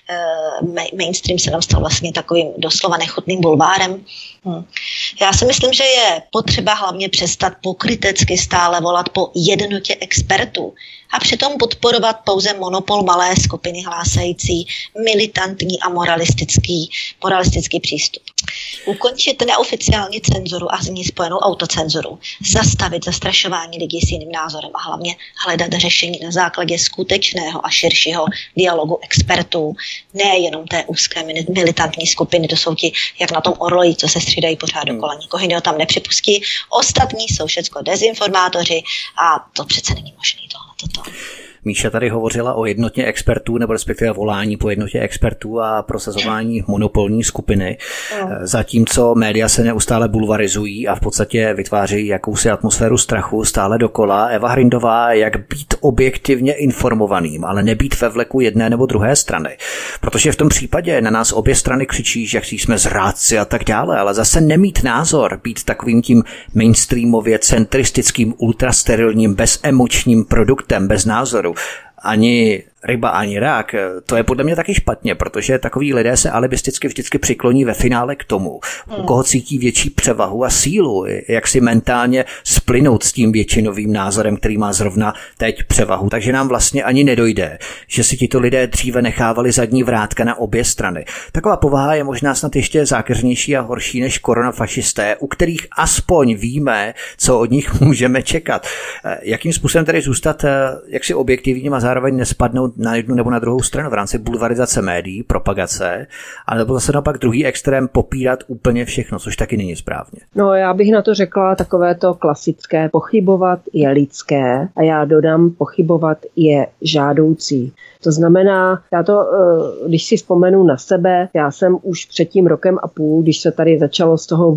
mainstream se nám stal vlastně takovým doslova nechutným bulvárem. Já si myslím, že je potřeba hlavně přestat pokrytecky stále volat po jednotě expertů a přitom podporovat pouze monopol malé skupiny hlásající militantní a moralistický přístup. Ukončit neoficiální cenzuru a s ní spojenou autocenzuru, zastavit zastrašování lidí s jiným názorem a hlavně hledat řešení na základě skutečného a širšího dialogu expertů, nejenom té úzké militantní skupiny, to jsou ti, jak na tom orloji, co se střídají pořád dokola, nikoho jiného tam nepřipustí, ostatní jsou všecko dezinformátoři a to přece není možný tohle. Míša tady hovořila o jednotě expertů, nebo respektive volání po jednotě expertů a prosazování monopolní skupiny, zatímco média se neustále bulvarizují a v podstatě vytvářejí jakousi atmosféru strachu stále dokola. Eva Hrindová, jak být objektivně informovaným, ale nebýt ve vleku jedné nebo druhé strany. Protože v tom případě na nás obě strany křičí, že jsme zrádci a tak dále, ale zase nemít názor, být takovým tím mainstreamově centristickým, ultrasterilním, bezemočním produktem, bez názoru, ani ryba, ani rák, to je podle mě taky špatně, protože takový lidé se alibisticky vždycky přikloní ve finále k tomu, u koho cítí větší převahu a sílu, jak si mentálně splynout s tím většinovým názorem, který má zrovna teď převahu. Takže nám vlastně ani nedojde, že si tito lidé dříve nechávali zadní vrátka na obě strany. Taková povaha je možná snad ještě zákeřnější a horší než koronafašisté, u kterých aspoň víme, co od nich můžeme čekat. Jakým způsobem tedy zůstat jaksi objektivním a zároveň nespadnout na jednu nebo na druhou stranu v rámci bulvarizace médií, propagace, anebo zase naopak druhý extrém popírat úplně všechno, což taky není správně. No, já bych na to řekla takové to klasické, pochybovat je lidské a já dodám, pochybovat je žádoucí. To znamená, já to, když si vzpomenu na sebe, já jsem už před tím 1,5 roku, když se tady začalo z toho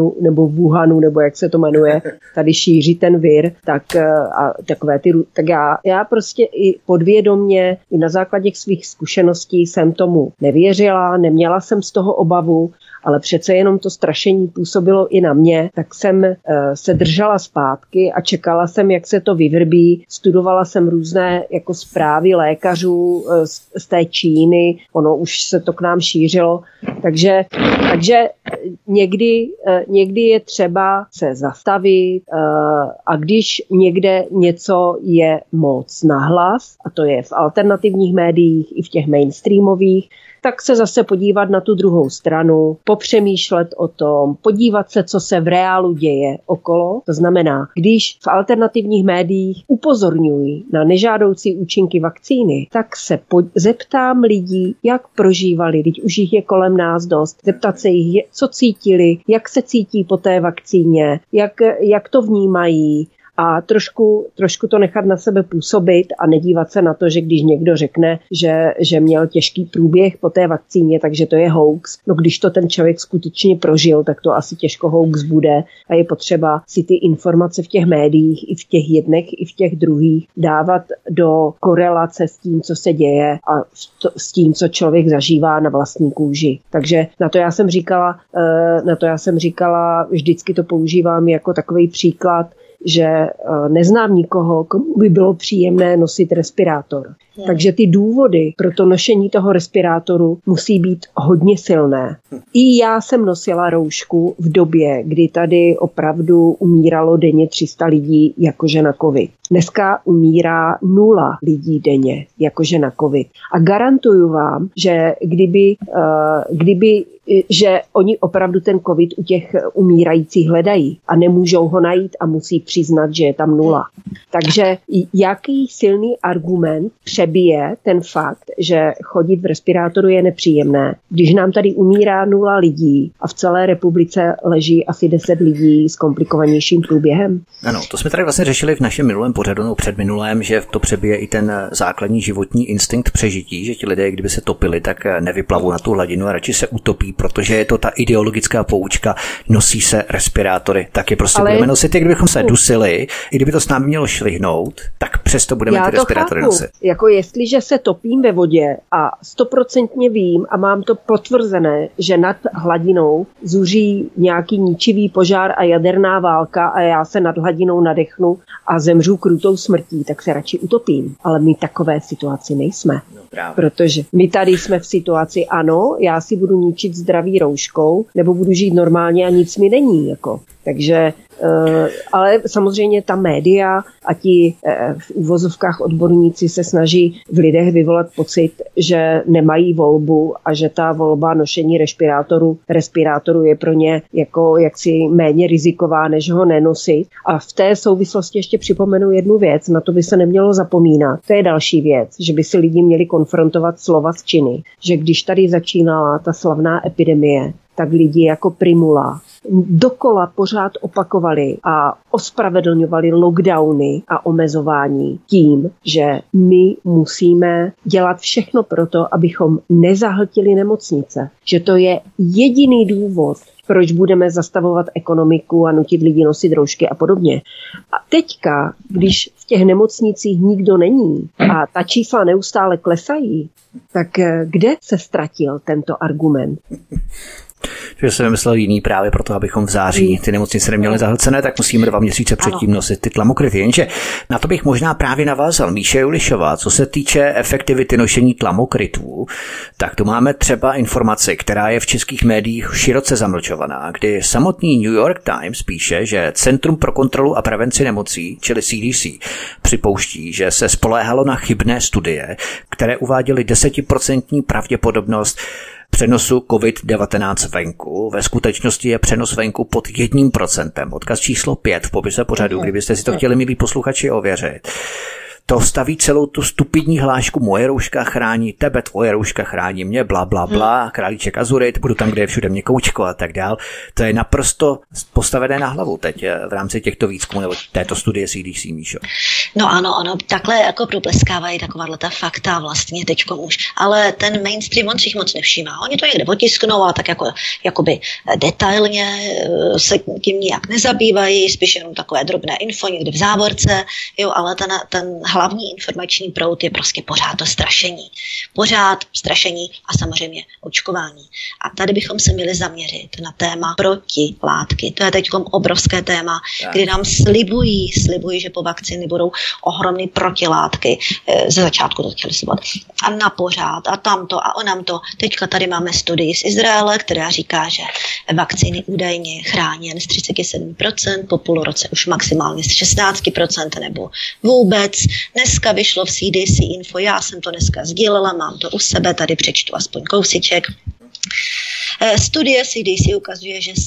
Wuhanu, nebo jak se to jmenuje, tady šířit ten vir, tak a takové ty, tak já prostě i podvědomě, i na základě svých zkušeností jsem tomu nevěřila, neměla jsem z toho obavu, ale přece jenom to strašení působilo i na mě, tak jsem se držela zpátky a čekala jsem, jak se to vyvrbí. Studovala jsem různé jako zprávy lékařů z té Číny, ono už se to k nám šířilo, takže někdy je třeba se zastavit a když někde něco je moc nahlas, a to je v alternativních médiích i v těch mainstreamových, tak se zase podívat na tu druhou stranu, popřemýšlet o tom, podívat se, co se v reálu děje okolo. To znamená, když v alternativních médiích upozorňují na nežádoucí účinky vakcíny, tak se zeptám lidí, jak prožívali, teď už jich je kolem nás dost, zeptat se jich, co cítili, jak se cítí po té vakcíně, jak to vnímají. a trošku to nechat na sebe působit a nedívat se na to, že když někdo řekne, že měl těžký průběh po té vakcíně, takže to je hoax. No když to ten člověk skutečně prožil, tak to asi těžko hoax bude a je potřeba si ty informace v těch médiích i v těch jedných, i v těch druhých dávat do korelace s tím, co se děje a s tím, co člověk zažívá na vlastní kůži. Takže na to já jsem říkala, vždycky to používám jako takový příklad, že neznám nikoho, komu by bylo příjemné nosit respirátor. Takže ty důvody pro to nošení toho respirátoru musí být hodně silné. I já jsem nosila roušku v době, kdy tady opravdu umíralo denně 300 lidí jakože na covid. Dneska umírá 0 lidí denně jakože na covid. A garantuju vám, že že oni opravdu ten covid u těch umírajících hledají a nemůžou ho najít a musí přiznat, že je tam 0. Takže jaký silný argument přebije ten fakt, že chodit v respirátoru je nepříjemné, když nám tady umírá 0 lidí a v celé republice leží asi 10 lidí s komplikovanějším průběhem? Ano, to jsme tady vlastně řešili v našem minulém pořadu, no předminulém, že to přebije i ten základní životní instinkt přežití, že ti lidé, kdyby se topili, tak nevyplavou na tu hladinu a radši se utopí, protože je to ta ideologická poučka, nosí se respirátory, tak je prostě budeme nosit, i kdybychom se dusili, i kdyby to s námi mělo šlihnout, tak přesto budeme ty respirátory nosit. Jako jestliže se topím ve vodě a 100% vím a mám to potvrzené, že nad hladinou zuří nějaký ničivý požár a jaderná válka a já se nad hladinou nadechnu a zemřu krutou smrtí, tak se radši utopím. Ale my takové situaci nejsme. Protože my tady jsme v situaci, ano, já si budu ničit zdraví rouškou, nebo budu žít normálně a nic mi není. Jako. Takže, ale samozřejmě ta média a ti v uvozovkách odborníci se snaží v lidech vyvolat pocit, že nemají volbu a že ta volba nošení respirátoru je pro ně jako jaksi méně riziková, než ho nenosit. A v té souvislosti ještě připomenu jednu věc, na to by se nemělo zapomínat. To je další věc, že by si lidi měli konfrontovat slova s činy. Že když tady začínala ta slavná epidemie, tak lidi jako Primula dokola pořád opakovali a ospravedlňovali lockdowny a omezování tím, že my musíme dělat všechno proto, abychom nezahltili nemocnice. Že to je jediný důvod, proč budeme zastavovat ekonomiku a nutit lidi nosit roušky a podobně. A teďka, když v těch nemocnicích nikdo není a ta čísla neustále klesají, tak kde se ztratil tento argument? Že jsem vymyslel jiný právě proto, abychom v září ty nemocnice neměly zahlcené, tak musíme 2 měsíce předtím nosit ty tlamokryty. Jenže na to bych možná právě navázal. Míše Julišová, co se týče efektivity nošení tlamokrytů, tak tu máme třeba informaci, která je v českých médiích široce zamlčovaná, kdy samotný New York Times píše, že Centrum pro kontrolu a prevenci nemocí, čili CDC, připouští, že se spoléhalo na chybné studie, které uváděly 10% pravděpodobnost přenosu COVID-19 venku. Ve skutečnosti je přenos venku pod 1%. Odkaz číslo 5 v popise pořadu, kdybyste si to chtěli, milí posluchači, ověřit. To staví celou tu stupidní hlášku moje rouška chrání tebe, tvoje rouška chrání mě, bla, bla, bla, králíček Azurit, budu tam, kde je všude měkoučko a tak dál. To je naprosto postavené na hlavu teď v rámci těchto výzkumů nebo této studie CDC, Míšo. No ano, takhle jako propleskávají takováhle ta fakta vlastně teďkom už, ale ten mainstream, on si jich moc nevšímá. Oni to někde otisknou a tak jakoby detailně se tím nijak nezabývají, spíš jenom takové drobné info někde v závorce, jo, ale ten hlavní informační proud je prostě pořád to strašení. Pořád strašení a samozřejmě očkování. A tady bychom se měli zaměřit na téma protilátky. To je teďkom obrovské téma, kdy nám slibují, že po vakcíny budou ohromné protilátky. Ze začátku to chtěli slibovat. A na pořád, a tamto, a onamto. Teďka tady máme studii z Izraele, která říká, že vakcíny údajně chrání jen z 37%, po půl roce už maximálně z 16% nebo vůbec. Dneska vyšlo v CDC info, já jsem to dneska sdílela, mám to u sebe, tady přečtu aspoň kousíček. Studie CDC ukazuje, že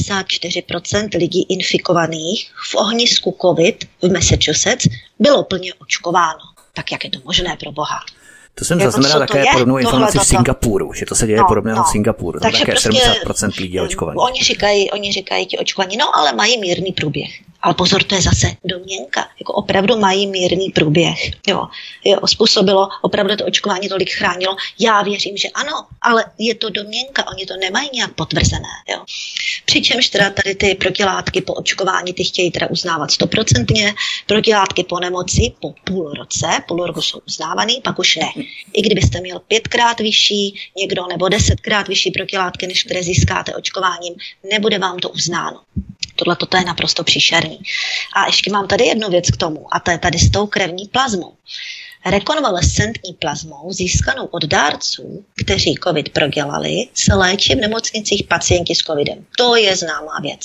74% lidí infikovaných v ohnisku COVID v Massachusetts bylo plně očkováno. Tak jak je to možné, pro boha? To jsem zaznamenal také podobnou informaci v Singapuru, že to se děje podobného v Singapuru. Tam také prostě 70% lidí je očkovaných. Oni říkají ti očkovaní, ale mají mírný průběh. Ale pozor, to je zase domněnka. Jako opravdu mají mírný průběh. Jo, způsobilo, opravdu to očkování tolik chránilo. Já věřím, že ano, ale je to domněnka, oni to nemají nějak potvrzené. Jo. Přičemž teda tady ty protilátky po očkování ty chtějí teda uznávat 100%, protilátky po nemoci po půl roku jsou uznávaný, pak už ne. I kdybyste měl 5krát vyšší někdo nebo 10krát vyšší protilátky, než které získáte očkováním, nebude vám to uznáno. Tohle to je naprosto příšerný. A ještě mám tady jednu věc k tomu, a to je tady s tou krevní plazmou. Rekonvalescentní plazmou získanou od dárců, kteří covid prodělali, se léčí v nemocnicích pacienti s covidem. To je známá věc.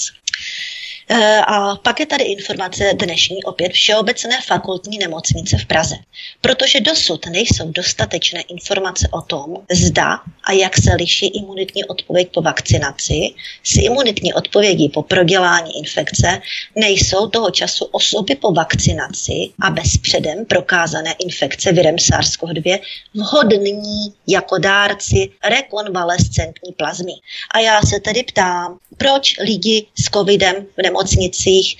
A pak je tady informace dnešní opět Všeobecné fakultní nemocnice v Praze. Protože dosud nejsou dostatečné informace o tom, zda a jak se liší imunitní odpověď po vakcinaci s imunitní odpovědí po prodělání infekce, nejsou toho času osoby po vakcinaci a bez předem prokázané infekce virem SARS-CoV-2 vhodní jako dárci rekonvalescentní plazmy. A já se tedy ptám, proč lidi s covidem v nemocnicích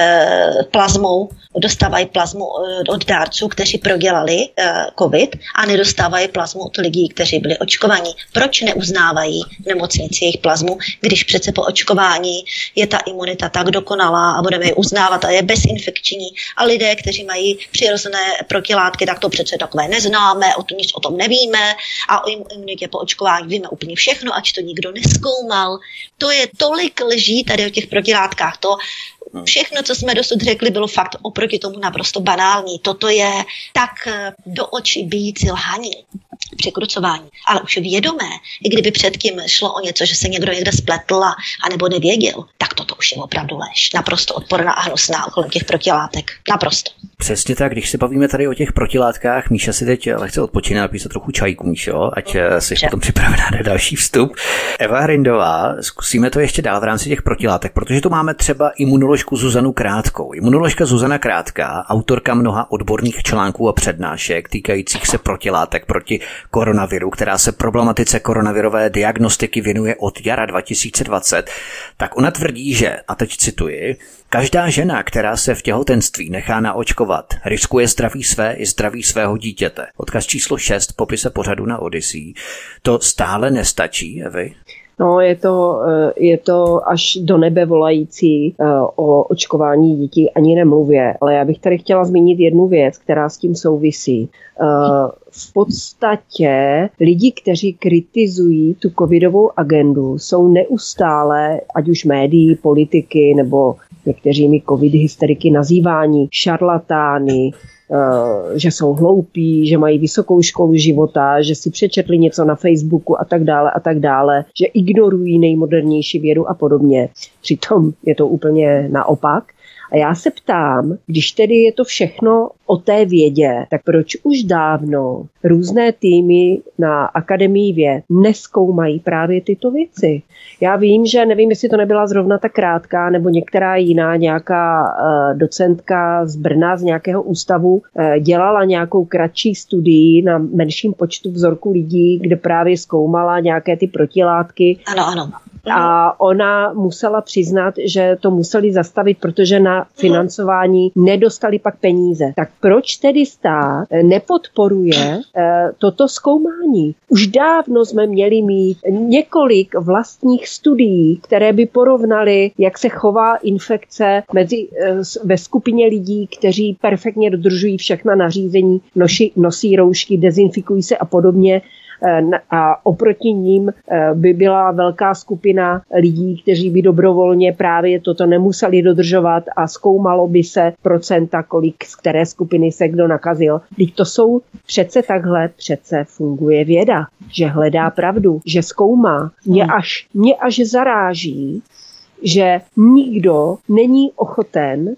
plazmou dostávají plazmu od dárců, kteří prodělali covid a nedostávají plazmu od lidí, kteří byli očkovaní. Proč neuznávají v nemocnici jejich plazmu, když přece po očkování je ta imunita tak dokonalá a budeme ji uznávat a je bezinfekční a lidé, kteří mají přirozené protilátky, tak to přece takové neznáme, nic o tom nevíme a o imunitě po očkování víme úplně všechno, ať to nikdo nezkoumal. To je tolik lží tady o těch protilátkách. To všechno, co jsme dosud řekli, bylo fakt oproti tomu naprosto banální. Toto je tak do očí bijící lhaní, překrucování, ale už vědomé, i kdyby předtím šlo o něco, že se někdo někde spletl a nebo nevěděl, tak toto už je opravdu lež. Naprosto odporná a hnusná kolem těch protilátek. Naprosto. Přesně tak, když se bavíme tady o těch protilátkách, Míša si teď lehce odpočíná, napít se trochu čajku, Míšo, ať jsi potom připravená na další vstup. Eva Hrindová, zkusíme to ještě dál v rámci těch protilátek, protože tu máme třeba imunoložku Zuzanu Krátkou. Imunoložka Zuzana Krátká, autorka mnoha odborných článků a přednášek týkajících se protilátek proti koronaviru, která se problematice koronavirové diagnostiky věnuje od jara 2020, tak ona tvrdí, že, a teď cituji, každá žena, která se v těhotenství nechá naočkovat, riskuje zdraví své i zdraví svého dítěte. Odkaz číslo 6 v popise pořadu na Odyssey. To stále nestačí, Evi? No, je to až do nebe volající o očkování dětí ani nemluvě, ale já bych tady chtěla zmínit jednu věc, která s tím souvisí. V podstatě lidi, kteří kritizují tu covidovou agendu, jsou neustále, ať už médií, politiky nebo někteřími covid hysteriky nazýváni šarlatány, že jsou hloupí, že mají vysokou školu života, že si přečetli něco na Facebooku a tak dále, že ignorují nejmodernější vědu a podobně. Přitom je to úplně naopak. A já se ptám, když tedy je to všechno o té vědě, tak proč už dávno různé týmy na Akademii věd nezkoumají právě tyto věci? Já vím, že nevím, jestli to nebyla zrovna ta Krátká nebo některá jiná nějaká docentka z Brna, z nějakého ústavu, dělala nějakou kratší studii na menším počtu vzorků lidí, kde právě zkoumala nějaké ty protilátky. Ano. A ona musela přiznat, že to museli zastavit, protože na financování nedostali pak peníze. Tak proč tedy stát nepodporuje toto zkoumání? Už dávno jsme měli mít několik vlastních studií, které by porovnaly, jak se chová infekce ve skupině lidí, kteří perfektně dodržují všechna nařízení, nosí roušky, dezinfikují se a podobně. A oproti ním by byla velká skupina lidí, kteří by dobrovolně právě toto nemuseli dodržovat a zkoumalo by se procenta, kolik z které skupiny se kdo nakazil. Vždyť to jsou takhle funguje věda, že hledá pravdu, že zkoumá. Mě až zaráží, že nikdo není ochoten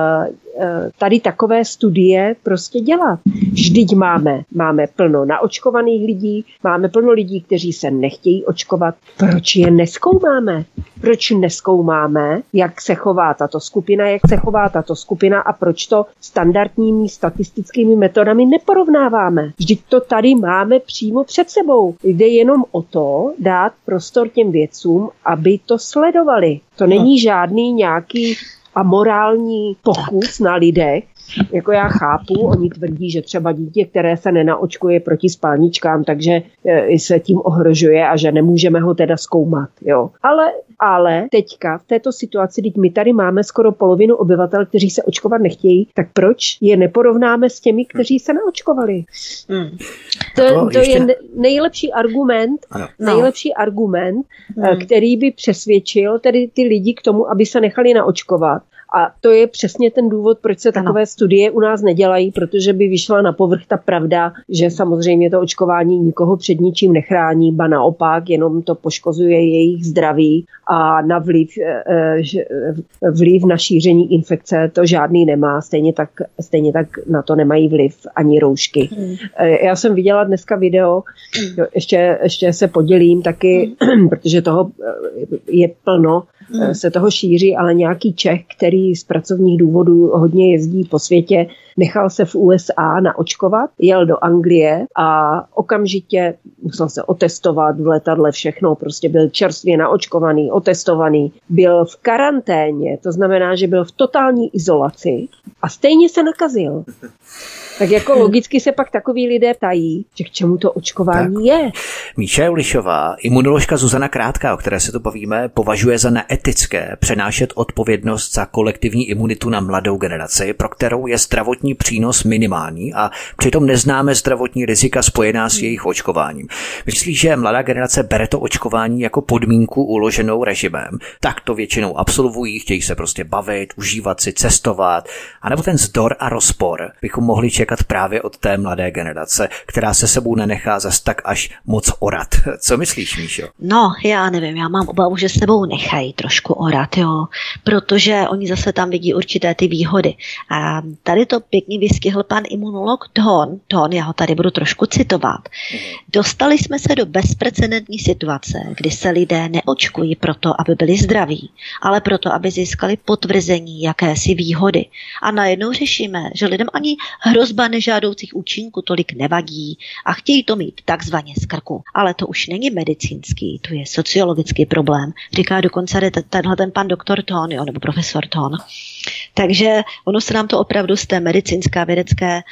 tady takové studie prostě dělat. Vždyť máme plno naočkovaných lidí, máme plno lidí, kteří se nechtějí očkovat. Proč je nezkoumáme? Proč nezkoumáme, jak se chová tato skupina a proč to standardními statistickými metodami neporovnáváme? Vždyť to tady máme přímo před sebou. Jde jenom o to dát prostor těm vědcům, aby to sledovali. To není žádný nějaký amorální pokus na lidech. Jako já chápu, oni tvrdí, že třeba dítě, které se nenaočkuje proti spalničkám, takže se tím ohrožuje a že nemůžeme ho teda zkoumat. Jo. Ale teďka v této situaci, když my tady máme skoro polovinu obyvatel, kteří se očkovat nechtějí, tak proč je neporovnáme s těmi, kteří se naočkovali? To je nejlepší argument, který by přesvědčil tedy ty lidi k tomu, aby se nechali naočkovat. A to je přesně ten důvod, proč se takové studie u nás nedělají, protože by vyšla na povrch ta pravda, že samozřejmě to očkování nikoho před ničím nechrání, ba naopak, jenom to poškozuje jejich zdraví a na vliv na šíření infekce to žádný nemá, stejně tak na to nemají vliv ani roušky. Já jsem viděla dneska video, ještě se podělím taky, protože toho je plno, se toho šíří, ale nějaký Čech, který z pracovních důvodů hodně jezdí po světě, nechal se v USA naočkovat, jel do Anglie a okamžitě musel se otestovat v letadle, všechno, prostě byl čerstvě naočkovaný, otestovaný, byl v karanténě, to znamená, že byl v totální izolaci a stejně se nakazil. Tak jako logicky se pak takoví lidé ptají, že k čemu to očkování je. Míša Julišová, imunoložka Zuzana Krátká, o které se tu bavíme, považuje za neetické přenášet odpovědnost za kolektivní imunitu na mladou generaci, pro kterou je zdravotní přínos minimální a přitom neznáme zdravotní rizika spojená s jejich očkováním. Myslíš, že mladá generace bere to očkování jako podmínku uloženou režimem? Tak to většinou absolvují, chtějí se prostě bavit, užívat si, cestovat, anebo ten vzdor a rozpor bychom mohli čekat právě od té mladé generace, která se sebou nenechá zas tak až moc orat. Co myslíš, Míšo? No, já nevím, já mám obavu, že sebou nechají trošku orat, jo, protože oni zase tam vidí určité ty výhody. A tady to pěkně vystihl pan imunolog Thon, já ho tady budu trošku citovat. Dostali jsme se do bezprecedentní situace, kdy se lidé neočkují proto, aby byli zdraví, ale proto, aby získali potvrzení jakési výhody. A najednou řešíme, že lidem ani hrozba nežádoucích účinků tolik nevadí a chtějí to mít takzvaně z krku. Ale to už není medicínský, to je sociologický problém. Říká dokonce tenhle ten pan doktor Thon, nebo profesor Thon. Takže ono se nám to opravdu z té medicínské vědecké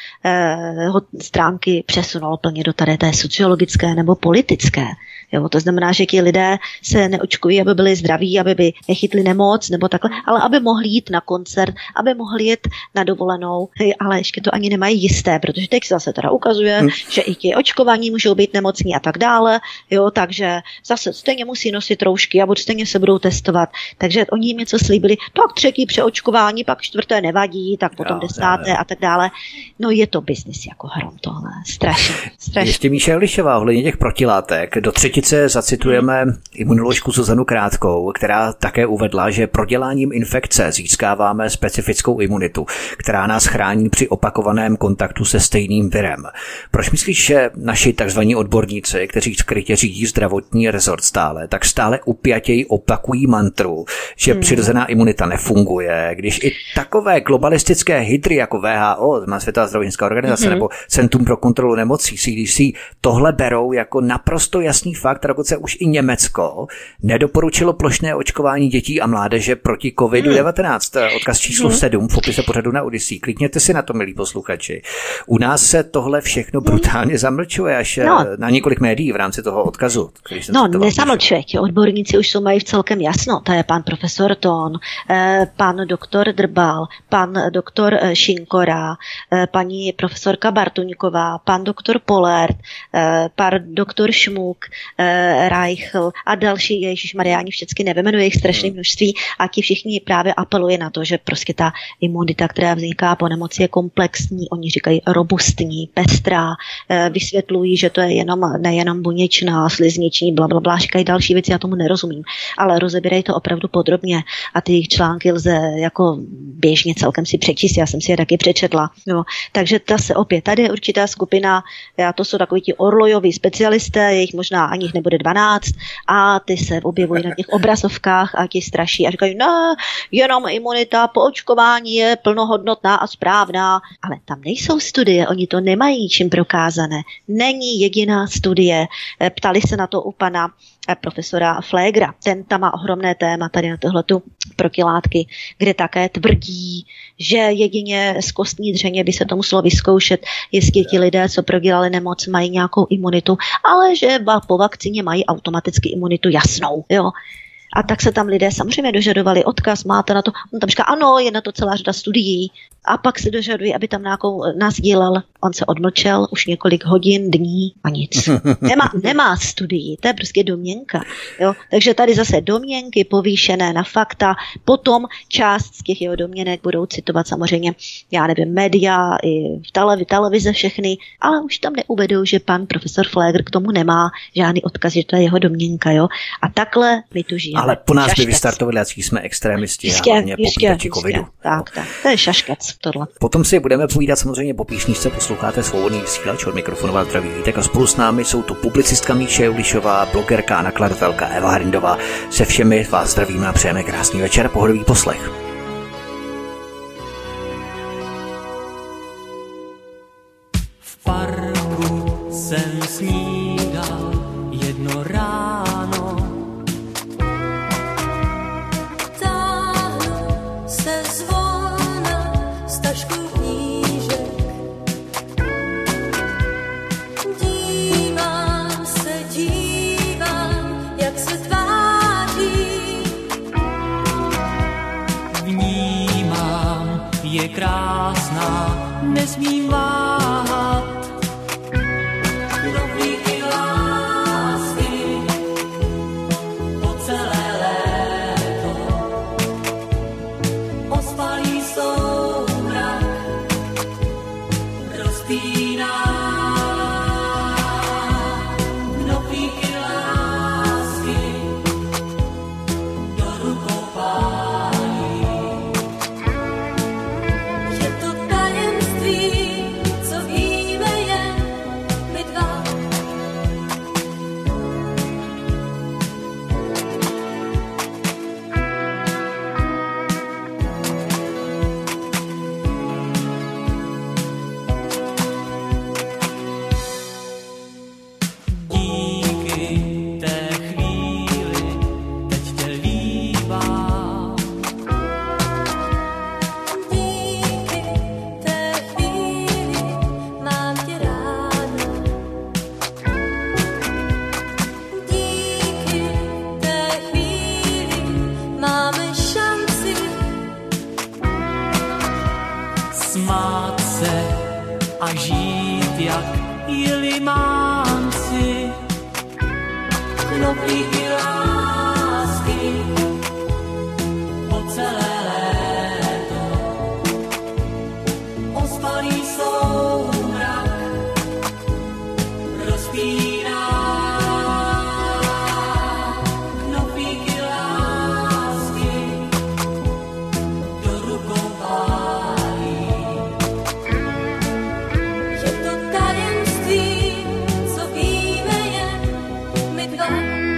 stránky přesunulo plně do tady té sociologické nebo politické. Jo, to znamená, že ti lidé se neočkují, aby byli zdraví, aby by nechytli nemoc nebo takhle, ale aby mohli jít na koncert, aby mohli jít na dovolenou, ale ještě to ani nemají jisté, protože teď se zase teda ukazuje, že i ti očkovaní můžou být nemocní a tak dále, jo, takže zase stejně musí nosit roušky a stejně se budou testovat, takže oni jim něco slíbili, tak třetí přeočkování, pak čtvrté nevadí, tak potom desáté a tak dále. No je to biznis jako hrom tohle, strašně. Ještě Míša Julišová, ohledně těch protilátek, do třetice zacitujeme imunoložku Zuzanu Krátkou, která také uvedla, že proděláním infekce získáváme specifickou imunitu, která nás chrání při opakovaném kontaktu se stejným virem. Proč myslíš, že naši takzvaní odborníci, kteří skrytě řídí zdravotní rezort tak stále upjatěji opakují mantru, že přirozená imunita nefunguje, když i takové globalistické hydry jako WHO, Světová zdravotnická organizace, nebo Centrum pro kontrolu nemocí, CDC, tohle berou jako naprosto jasný fakt, dokonce už i Německo nedoporučilo plošné očkování dětí a mládeže proti COVID-19. Odkaz číslo 7 v popise pořadu na Odyssey. Klikněte si na to, milí posluchači. U nás se tohle všechno brutálně zamlčuje až na několik médií v rámci toho odkazu. Nezamlčuje. Ti odborníci už mají v celkem jasno. To je pan profesor Thon, pan doktor Drbal, pan doktor Šinkora, paní profesorka Bartuňková, pan doktor Polert, pan doktor Šmuk, Reichl a další, ježišmarja, ani všechny nevymenuji jejich strašné množství a ti všichni právě apeluje na to, že prostě ta imunita, která vzniká po nemoci, je komplexní, oni říkají robustní, pestrá, vysvětlují, že to je nejenom buněčná, slizniční, blablabla, říkají další věci, já tomu nerozumím, ale rozebírají to opravdu podrobně a ty jejich články lze jako běžně celkem si přečíst, já jsem si je taky přečetla. No, takže ta se opět, tady je určitá skupina, to jsou takoví ti orlojoví specialisté, je jich možná ani jich nebude 12 a ty se objevují na těch obrazovkách a ti straší a říkají, ne, jenom imunita po očkování je plnohodnotná a správná, ale tam nejsou studie, oni to nemají čím prokázané. Není jediná studie. Ptali se na to u pana profesora Flegra. Ten tam má ohromné téma tady na tohletu protilátky, kde také tvrdí, že jedině z kostní dřeně by se to muselo vyzkoušet, jestli ti lidé, co prodělali nemoc, mají nějakou imunitu, ale že po vakcíně mají automaticky imunitu jasnou. Jo. A tak se tam lidé samozřejmě dožadovali odkaz, máte na to, on tam říká, ano, je na to celá řada studií. A pak se dožadují, aby tam nás dílel. On se odmlčel už několik hodin, dní a nic. Nemá studií, to je prostě domněnka. Jo? Takže tady zase domněnky povýšené na fakta. Potom část z těch jeho domněnek budou citovat samozřejmě, já nevím, média i v televize všechny, ale už tam neuvedou, že pan profesor Flegr k tomu nemá žádný odkaz, že to je jeho domněnka. Jo? A takhle my tu žijeme. Ale po nás by vystartovali, jak jsme extrémisti a hlavně popírači covidu. Tak, to je šaškec tohle. Potom si budeme povídat samozřejmě po písničce, posloucháte Svobodný vysílač, od mikrofonu vás zdraví Vítek a spolu s námi jsou tu publicistka Míše Julišová, blogerka a nakladatelka Eva Hrindová. Se všemi vás zdravíme a přejeme krásný večer, pohodový poslech. V parku jsem snídal jedno ráno. Se zvolna z tašku knížek. Dívám, jak se tváří. Vnímám, je krásná, nesmím váhat. Rohlíky lásky po celé léto. Ospalý soumrak rozpíná. Knoflíky lásky do rukou pálí. Je to tajemství, co víme jen my dva. Díky té chvíli teď tě líbám. Díky té chvíli mám tě ráda. Díky té chvíli máme šanci smát se a žít jak jelimánci. Knoflíky lásky po celé léto. Ospalý soumrak rozpíná. Knoflíky lásky do rukou pálí. Je to tajemství, co víme jen my dva.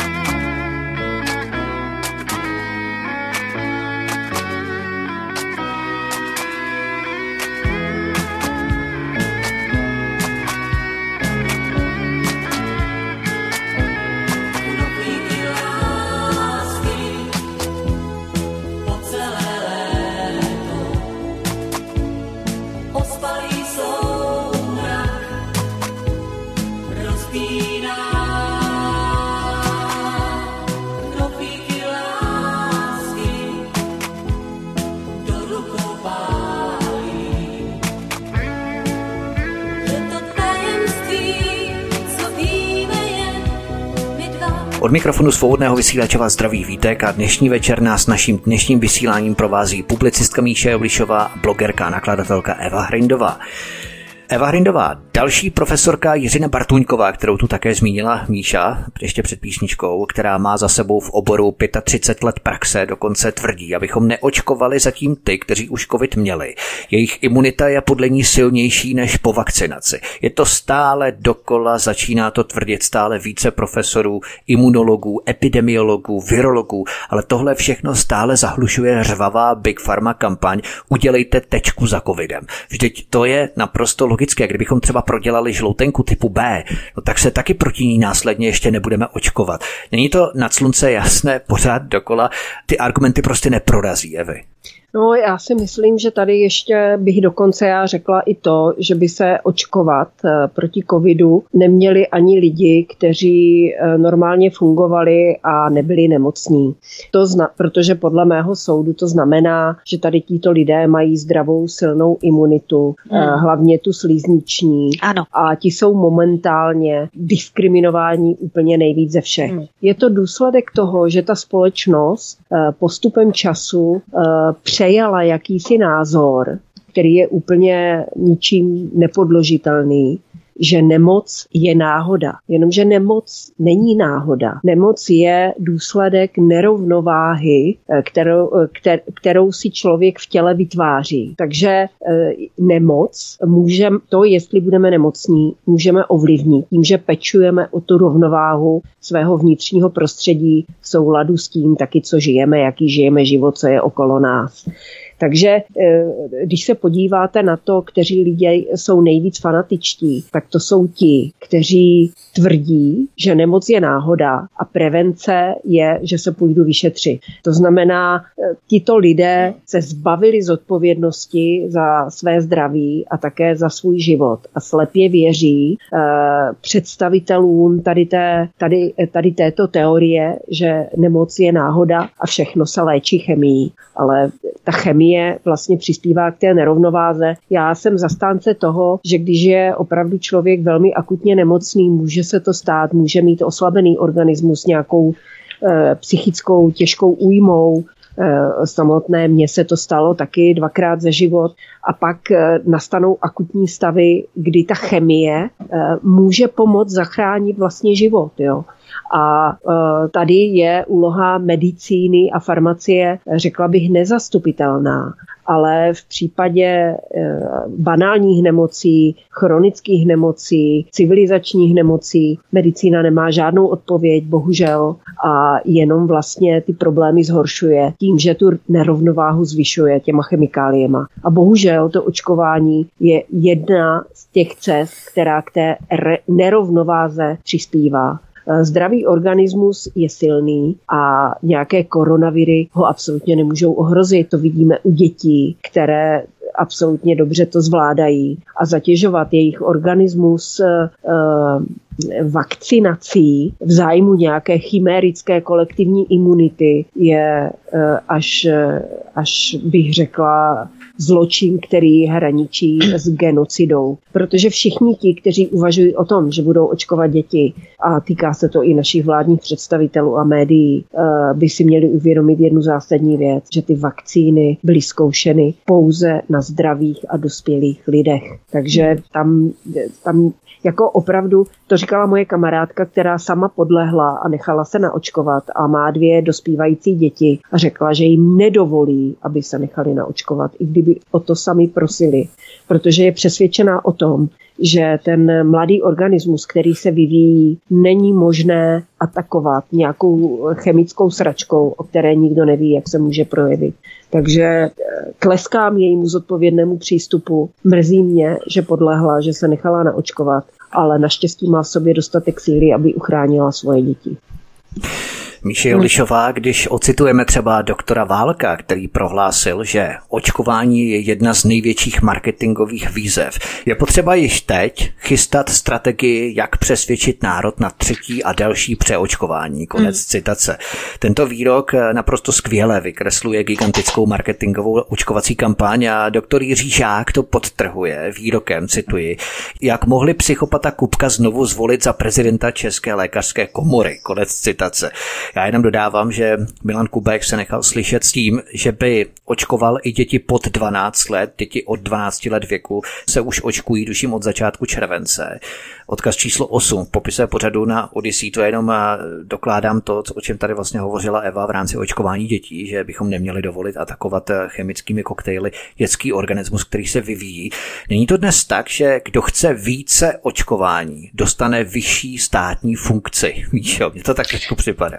Knoflíky lásky po celé léto. Ospalý soumrak rozpíná. Knoflíky lásky do rukou pálí. Je to tajemství, co víme jen my dva. Od mikrofonu Svobodného vysílače vás zdraví Vítek a dnešní večer nás naším dnešním vysíláním provází publicistka Míše Julišová a blogerka a nakladatelka Eva Hrindová. Eva Hrindová, další profesorka Jiřina Bartůňková, kterou tu také zmínila Míša, ještě před písničkou, která má za sebou v oboru 35 let praxe, dokonce tvrdí, abychom neočkovali zatím ty, kteří už covid měli. Jejich imunita je podle ní silnější než po vakcinaci. Je to stále dokola, začíná to tvrdit stále více profesorů, imunologů, epidemiologů, virologů, ale tohle všechno stále zahlušuje řvavá Big Pharma kampaň Udělejte tečku za covidem. Vždyť to je naprosto logické. Kdybychom třeba prodělali žloutenku typu B, no tak se taky proti ní následně ještě nebudeme očkovat. Není to nad slunce jasné pořád dokola? Ty argumenty prostě neprorazí, Evy. No, já si myslím, že tady ještě bych dokonce já řekla i to, že by se očkovat proti covidu neměli ani lidi, kteří normálně fungovali a nebyli nemocní. Protože podle mého soudu to znamená, že tady títo lidé mají zdravou, silnou imunitu, hlavně tu slízniční. Ano. A ti jsou momentálně diskriminováni úplně nejvíc ze všech. Je to důsledek toho, že ta společnost postupem času přejala jakýsi názor, který je úplně ničím nepodložitelný, že nemoc je náhoda. Jenomže nemoc není náhoda. Nemoc je důsledek nerovnováhy, kterou si člověk v těle vytváří. Takže nemoc to, jestli budeme nemocní, můžeme ovlivnit tím, že pečujeme o tu rovnováhu svého vnitřního prostředí v souladu s tím taky, co žijeme, jaký žijeme život, co je okolo nás. Takže když se podíváte na to, kteří lidé jsou nejvíc fanatičtí, tak to jsou ti, kteří tvrdí, že nemoc je náhoda a prevence je, že se půjdu vyšetřit. To znamená, tito lidé se zbavili zodpovědnosti za své zdraví a také za svůj život a slepě věří představitelům tady této teorie, že nemoc je náhoda a všechno se léčí chemií. Ale ta chemie vlastně přispívá k té nerovnováze. Já jsem zastánce toho, že když je opravdu člověk velmi akutně nemocný, může se to stát, může mít oslabený organismus nějakou psychickou těžkou újmou. Samotné mně se to stalo taky 2krát za život a pak nastanou akutní stavy, kdy ta chemie může pomoct zachránit vlastně život. Jo. A tady je úloha medicíny a farmacie, řekla bych, nezastupitelná. Ale v případě banálních nemocí, chronických nemocí, civilizačních nemocí medicína nemá žádnou odpověď, bohužel, a jenom vlastně ty problémy zhoršuje tím, že tu nerovnováhu zvyšuje těma chemikáliema. A bohužel to očkování je jedna z těch cest, která k té nerovnováze přispívá. Zdravý organismus je silný a nějaké koronaviry ho absolutně nemůžou ohrozit. To vidíme u dětí, které absolutně dobře to zvládají. A zatěžovat jejich organismus vakcinací v zájmu nějaké chimérické kolektivní imunity je až bych řekla zločin, který hraničí s genocidou. Protože všichni ti, kteří uvažují o tom, že budou očkovat děti, a týká se to i našich vládních představitelů a médií, by si měli uvědomit jednu zásadní věc, že ty vakcíny byly zkoušeny pouze na zdravých a dospělých lidech. Takže tam jako opravdu, to říkala moje kamarádka, která sama podlehla a nechala se naočkovat a má 2 dospívající děti a řekla, že jim nedovolí, aby se nechali naočkovat, i kdyby o to sami prosili, protože je přesvědčená o tom, že ten mladý organismus, který se vyvíjí, není možné atakovat nějakou chemickou sračkou, o které nikdo neví, jak se může projevit. Takže tleskám jejímu zodpovědnému přístupu. Mrzí mě, že podlehla, že se nechala naočkovat, ale naštěstí má v sobě dostatek síly, aby uchránila svoje děti. Míše Jolišová, když ocitujeme třeba doktora Válka, který prohlásil, že očkování je jedna z největších marketingových výzev, je potřeba již teď chystat strategii, jak přesvědčit národ na 3. a další přeočkování. Konec citace. Tento výrok naprosto skvěle vykresluje gigantickou marketingovou očkovací kampaň a doktor Jiří Žák to podtrhuje výrokem, cituji, jak mohli psychopata Kupka znovu zvolit za prezidenta České lékařské komory. Konec citace. Já jenom dodávám, že Milan Kubek se nechal slyšet s tím, že by očkoval i děti pod 12 let, děti od 12 let věku se už očkují, tuším od začátku července. Odkaz číslo 8 v popise pořadu na Odyssey, to jenom dokládám to, o čem tady vlastně hovořila Eva v rámci očkování dětí, že bychom neměli dovolit atakovat chemickými koktejly dětský organismus, který se vyvíjí. Není to dnes tak, že kdo chce více očkování, dostane vyšší státní funkci? Víš, mně to tak jako připadá.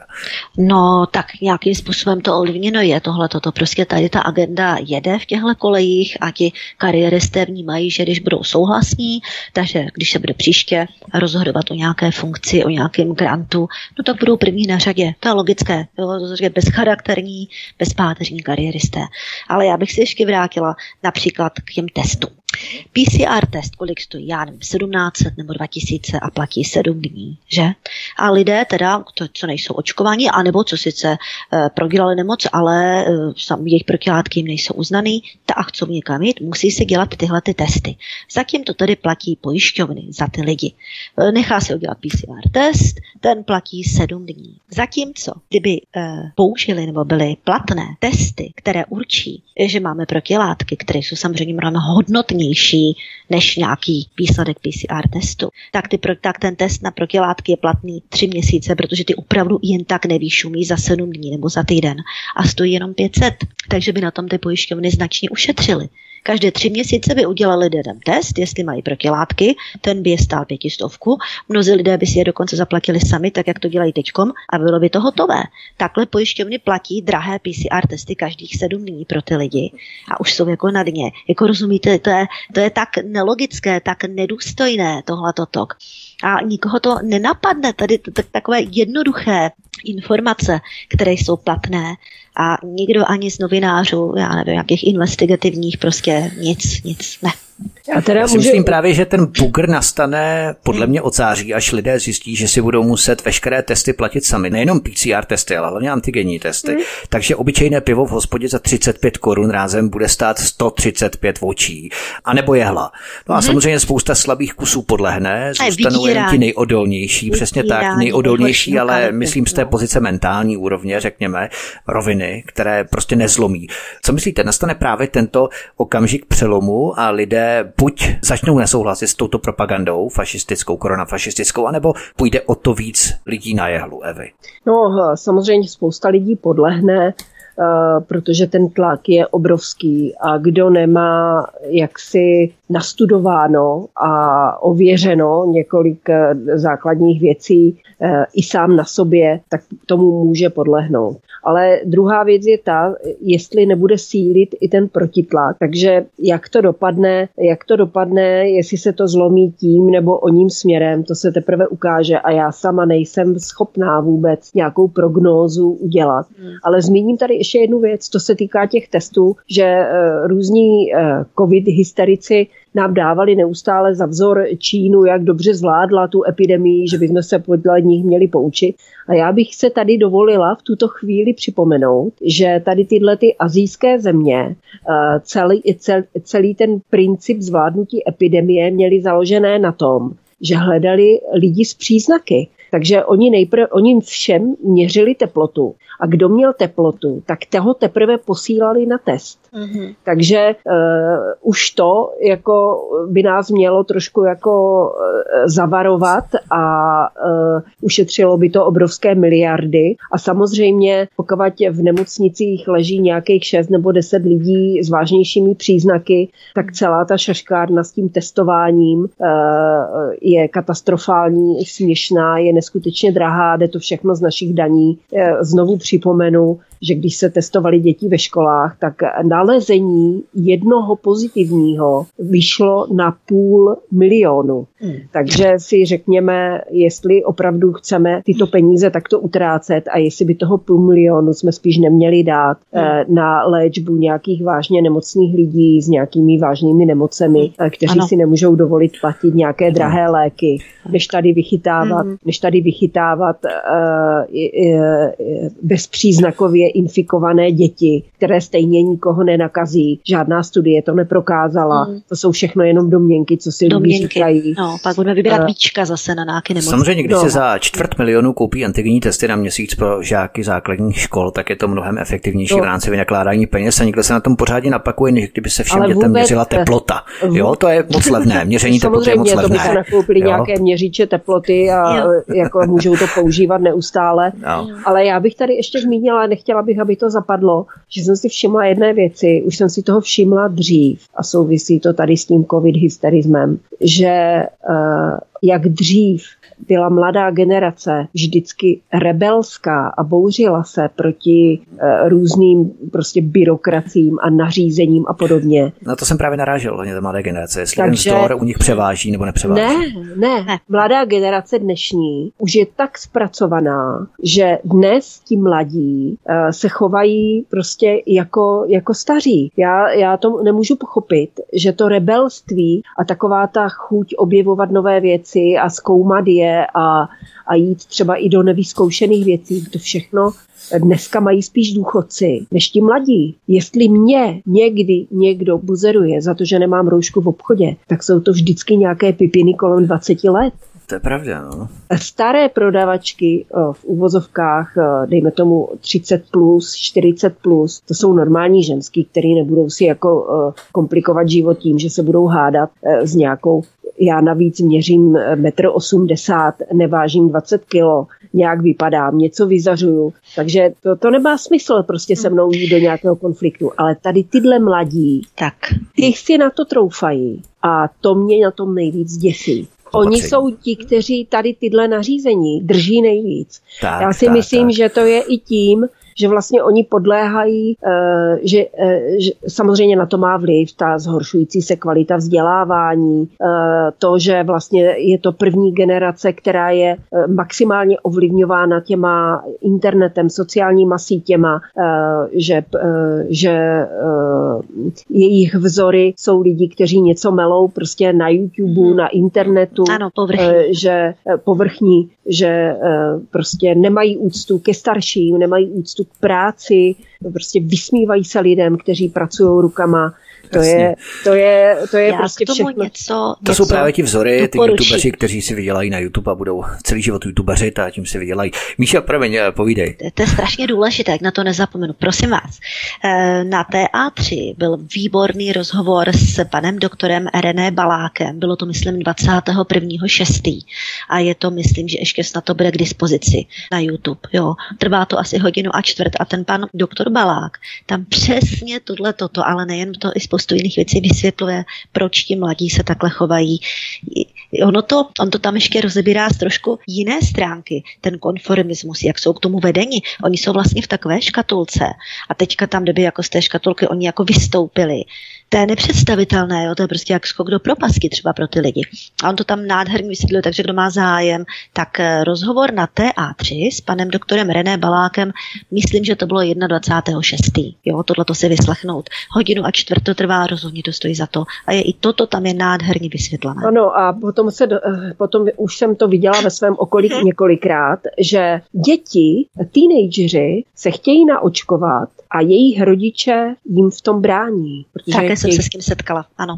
No, tak nějakým způsobem to ovlivněno je tohle. Toto prostě tady ta agenda jede v těchto kolejích a ti kariéristé vnímají, že když budou souhlasní, takže když se bude příště rozhodovat o nějaké funkci, o nějakém grantu, no tak budou první na řadě. To je logické. To je bezcharakterní, bezpáteřní kariéristé. Ale já bych si ještě vrátila například k těm testům. PCR test, kolik stojí, já nevím, 1700 nebo 2000 a platí 7 dní, že? A lidé teda, co nejsou očkovaní, anebo co sice prodělali nemoc, ale jejich protilátky jim nejsou uznaný, a chcou někam jít, musí si dělat tyhle ty testy. Zatím to tedy platí pojišťovny za ty lidi. Nechá se udělat PCR test, ten platí 7 dní. Zatímco, kdyby použili nebo byly platné testy, které určí, že máme protilátky, které jsou samozřejmě mnohem hodnotnější než nějaký výsledek PCR testu, tak ten test na protilátky je platný 3 měsíce, protože ty opravdu jen tak nevyšumí za 7 dní nebo za týden a stojí jenom 500. Takže by na tom ty pojišťovny značně ušetřily. Každé 3 měsíce by udělali lidem test, jestli mají protilátky, ten by je stál 500. Mnozí lidé by si je dokonce zaplatili sami, tak jak to dělají teďkom, a bylo by to hotové. Takhle pojišťovny platí drahé PCR testy každých 7 dní pro ty lidi a už jsou jako na dně. Jako rozumíte, to je tak nelogické, tak nedůstojné tohleto tok. A nikoho to nenapadne, tady takové jednoduché informace, které jsou platné a nikdo ani z novinářů, já nevím, jakých investigativních, prostě nic, ne. Já si myslím právě, že ten bugr nastane podle mě od září, až lidé zjistí, že si budou muset veškeré testy platit sami. Nejenom PCR testy, ale hlavně antigenní testy. Takže obyčejné pivo v hospodě za 35 korun rázem bude stát 135 očí. A nebo jehla. No a samozřejmě spousta slabých kusů podlehne, zůstanou jen ti nejodolnější. Přesně tak, nejodolnější, ale myslím z té pozice mentální úrovně, řekněme, roviny, které prostě nezlomí. Co myslíte, nastane právě tento okamžik přelomu a lidé buď začnou nesouhlasit s touto propagandou fašistickou, koronafašistickou, anebo půjde o to víc lidí na jehlu, Evy? No, samozřejmě spousta lidí podlehne, protože ten tlak je obrovský a kdo nemá jaksi nastudováno a ověřeno několik základních věcí i sám na sobě, tak tomu může podlehnout. Ale druhá věc je ta, jestli nebude sílit i ten protitlak. Takže jak to dopadne, jestli se to zlomí tím nebo oním směrem, to se teprve ukáže a já sama nejsem schopná vůbec nějakou prognózu udělat. Ale zmíním tady ještě jednu věc, to se týká těch testů, že různí covid hysterici nám dávali neustále za vzor Čínu, jak dobře zvládla tu epidemii, že bychom se podle nich měli poučit. A já bych se tady dovolila v tuto chvíli připomenout, že tady tyhle ty asijské země celý ten princip zvládnutí epidemie měli založené na tom, že hledali lidi s příznaky. Takže oni všem měřili teplotu. A kdo měl teplotu, tak toho teprve posílali na test. Takže už to jako by nás mělo trošku jako zavarovat a ušetřilo by to obrovské miliardy. A samozřejmě, pokud v nemocnicích leží nějakých 6 nebo 10 lidí s vážnějšími příznaky, tak celá ta šaškárna s tím testováním je katastrofální, směšná, je neskutečně drahá, jde to všechno z našich daní. Znovu připomenu, že když se testovali děti ve školách, tak nalezení jednoho pozitivního vyšlo na 500 000. Takže si řekněme, jestli opravdu chceme tyto peníze takto utrácet a jestli by toho 500 000 jsme spíš neměli dát na léčbu nějakých vážně nemocných lidí s nějakými vážnými nemocemi, kteří si nemůžou dovolit platit nějaké drahé léky, než tady vychytávat bezpříznakově infikované děti, které stejně nikoho nenakazí. Žádná studie to neprokázala. To jsou všechno jenom domněnky, co si lidi říkají. Ano, pak budeme vybírat víčka zase na nějaké nemoci. Samozřejmě, když se za 250 000 koupí antigenní testy na měsíc pro žáky základních škol, tak je to mnohem efektivnější v rámci vynakládání peněz a někdo se na tom pořádně napakuje, než kdyby se všem dětem měřila teplota. Jo, to je moc levné. Měření teploty je moc levné. Samozřejmě, to by se nakoupili nějaké měřiče teploty a jako můžou to používat neustále. Jo. Ale já bych tady ještě zmínila, nechtěla bych, aby to zapadlo, že jsem si všimla jedné věci, už jsem si toho všimla dřív a souvisí to tady s tím covid hysterismem, že jak dřív byla mladá generace vždycky rebelská a bouřila se proti různým prostě byrokracím a nařízením a podobně. No to jsem právě narážel, hodně ta mladé generace, jestli ten vzdor u nich převáží nebo nepřeváží. Ne. Mladá generace dnešní už je tak zpracovaná, že dnes ti mladí se chovají prostě jako staří. Já to nemůžu pochopit, že to rebelství a taková ta chuť objevovat nové věci a zkoumat je a jít třeba i do nevyzkoušených věcí, to všechno dneska mají spíš důchodci než ti mladí. Jestli mě někdy někdo buzeruje za to, že nemám roušku v obchodě, tak jsou to vždycky nějaké pipiny kolem 20 let. To je pravda, no. Staré prodavačky v uvozovkách, dejme tomu 30+, 40+, to jsou normální ženský, který nebudou si jako komplikovat život tím, že se budou hádat s nějakou. Já navíc měřím 1,80 m, nevážím 20 kg, nějak vypadám, něco vyzařuju, takže to nemá smysl prostě se mnou jít do nějakého konfliktu, ale tady tyhle mladí, tak ty si na to troufají a to mě na tom nejvíc děsí. Oni jsou ti, kteří tady tyhle nařízení drží nejvíc. Já si myslím, že to je i tím, že vlastně oni podléhají, že samozřejmě na to má vliv ta zhoršující se kvalita vzdělávání, to, že vlastně je to první generace, která je maximálně ovlivňována těma internetem, sociálníma sítěma, že jejich vzory jsou lidi, kteří něco melou prostě na YouTube, na internetu, ano, povrchní, že prostě nemají úctu ke starším, nemají úctu k práci, prostě vysmívají se lidem, kteří pracují rukama. To je prostě všechno. To jsou právě ti vzory, ty youtubeři, kteří si vydělají na YouTube a budou celý život youtubeři a tím si vydělají. Míša, promiň, povídej. To je strašně důležité, jak na to nezapomenu. Prosím vás, na TA3 byl výborný rozhovor s panem doktorem René Balákem. Bylo to, myslím, 21.6. A je to, myslím, že ještě snad to bude k dispozici na YouTube. Jo. Trvá to asi 1.15 hodin a ten pan doktor Balák tam přesně toto, ale nejen to, i spoustu jiných věcí vysvětluje, proč ti mladí se takhle chovají. On to tam ještě rozebírá z trošku jiné stránky, ten konformismus, jak jsou k tomu vedeni. Oni jsou vlastně v takové škatulce a teďka tam, kdyby jako z té škatulky oni jako vystoupili. To je nepředstavitelné, jo? To je prostě jak skok do propasti třeba pro ty lidi. A on to tam nádherně vysvětlil, takže kdo má zájem, tak rozhovor na TA3 s panem doktorem René Balákem, myslím, že to bylo 21.6. Jo, tohleto si vyslechnout. 1.15 hodin to trvá, rozhodně to stojí za to. A je i toto tam je nádherně vysvětlené. Ano, a potom už jsem to viděla ve svém okolí několikrát, že děti, teenageři se chtějí naočkovat a jejich rodiče jim v tom brání. Také jsem se s tím setkala. Ano,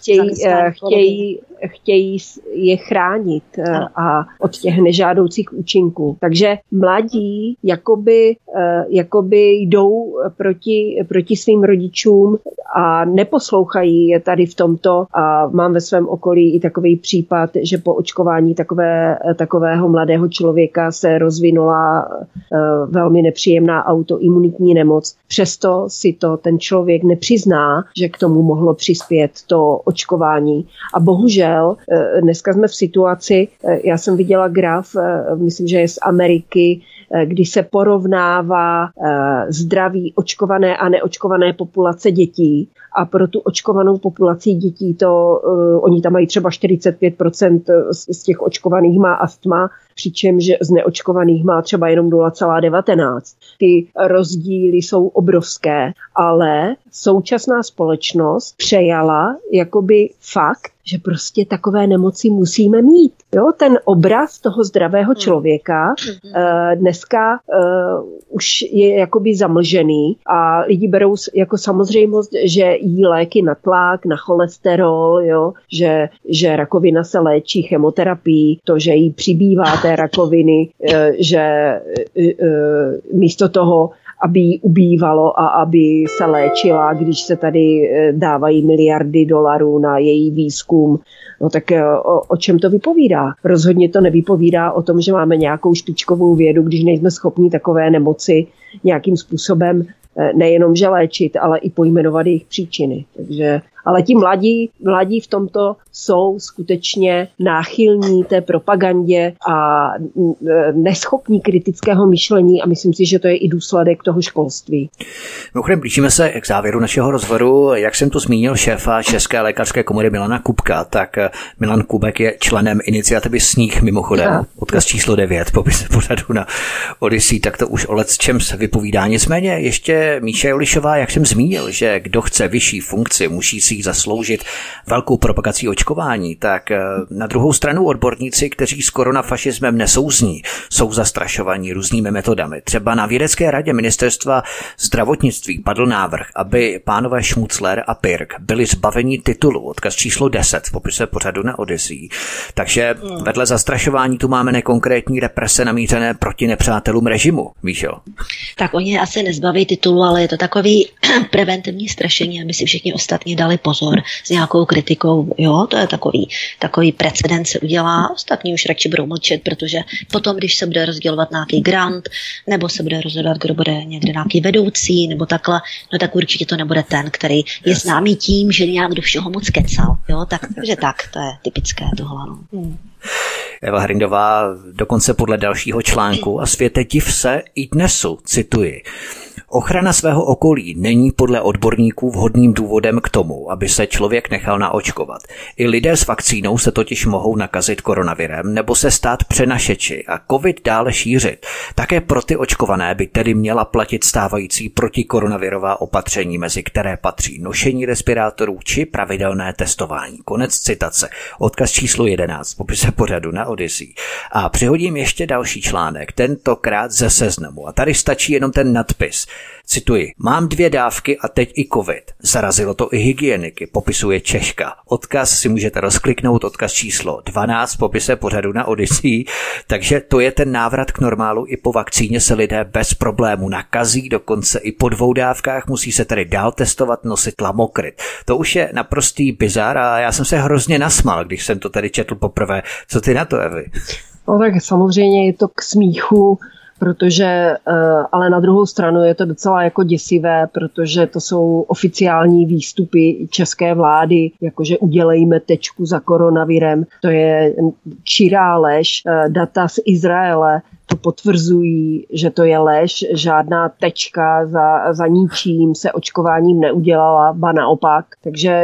chtějí je chránit a od těch nežádoucích účinků. Takže mladí jakoby jdou proti svým rodičům a neposlouchají je tady v tomto. A mám ve svém okolí i takový případ, že po očkování takového mladého člověka se rozvinula velmi nepříjemná autoimunitní nemoc. Přesto si to ten člověk nepřizná, že k tomu mohlo přispět to očkování. A bohužel dneska jsme v situaci, já jsem viděla graf, myslím, že je z Ameriky, kdy se porovnává zdraví očkované a neočkované populace dětí. A pro tu očkovanou populaci dětí oni tam mají třeba 45% z těch očkovaných má astma, přičemž z neočkovaných má třeba jenom 0,19. Ty rozdíly jsou obrovské, ale současná společnost přejala jakoby fakt, že prostě takové nemoci musíme mít. Jo, ten obraz toho zdravého člověka dneska už je jakoby zamlžený a lidi berou jako samozřejmost, že jí léky na tlak, na cholesterol, jo, že rakovina se léčí chemoterapií, to, že jí přibývá té rakoviny, že místo toho, aby jí ubývalo a aby se léčila, když se tady dávají miliardy dolarů na její výzkum. No tak o čem to vypovídá? Rozhodně to nevypovídá o tom, že máme nějakou špičkovou vědu, když nejsme schopni takové nemoci nějakým způsobem nejenom že léčit, ale i pojmenovat jejich příčiny. Takže, ale ti mladí v tomto jsou skutečně náchylní té propagandě a neschopní kritického myšlení a myslím si, že to je i důsledek toho školství. Mimochodem, blížíme se k závěru našeho rozhovoru. Jak jsem tu zmínil šéfa České lékařské komory Milana Kubka, tak Milan Kubek je členem iniciativy Sníh mimochodem. Odkaz číslo 9, popis pořadu na Odyssey, tak to už o lecčem se vypovídá. Nicméně ještě Míša Julišová, jak jsem zmínil, že kdo chce vyšší funkci, musí si zasloužit velkou propagací očkování, tak na druhou stranu odborníci, kteří s koronafašismem nesouzní, jsou zastrašovaní různými metodami. Třeba na vědecké radě ministerstva zdravotnictví padl návrh, aby pánové Šmucler a Pirk byli zbaveni titulu, odkaz číslo 10 v popise pořadu na Odyssey. Takže vedle zastrašování tu máme nekonkrétní represe namířené proti nepřátelům režimu. Víš jo? Tak oni asi nezbaví titulu, ale je to takový preventivní strašení, aby si všichni ostatní dali pozor s nějakou kritikou. Jo, to je takový precedent se udělá. Ostatní už radši budou mlčet, protože potom, když se bude rozdělovat nějaký grant, nebo se bude rozhodovat, kdo bude někde nějaký vedoucí, nebo takhle, no tak určitě to nebude ten, který je známý tím, že nějak do všeho moc kecal. Jo, takže tak, to je typické tohle. No. Eva Hrindová dokonce podle dalšího článku a světe div se i dnesu, cituji. Ochrana svého okolí není podle odborníků vhodným důvodem k tomu, aby se člověk nechal naočkovat. I lidé s vakcínou se totiž mohou nakazit koronavirem nebo se stát přenašeči a covid dále šířit. Také pro ty očkované by tedy měla platit stávající protikoronavirová opatření, mezi které patří nošení respirátorů či pravidelné testování. Konec citace. Odkaz číslo 11 v popise pořadu na Odyssey. A přihodím ještě další článek, tentokrát ze Seznamu. A tady stačí jenom ten nadpis. Cituji, mám 2 dávky a teď i covid. Zarazilo to i hygieniky, popisuje Češka. Odkaz si můžete rozkliknout, odkaz číslo 12 v popise pořadu na Odyssey. Takže to je ten návrat k normálu, i po vakcíně se lidé bez problému nakazí, dokonce i po 2 dávkách musí se tedy dál testovat, nosit lamokryt. To už je naprostý bizar a já jsem se hrozně nasmál, když jsem to tady četl poprvé. Co ty na to, Evi? No tak samozřejmě je to k smíchu, protože, ale na druhou stranu je to docela jako děsivé, protože to jsou oficiální výstupy české vlády, jakože udělejme tečku za koronavirem. To je čirá lež. Data z Izraele to potvrzují, že to je lež, žádná tečka za ničím se očkováním neudělala, ba naopak. Takže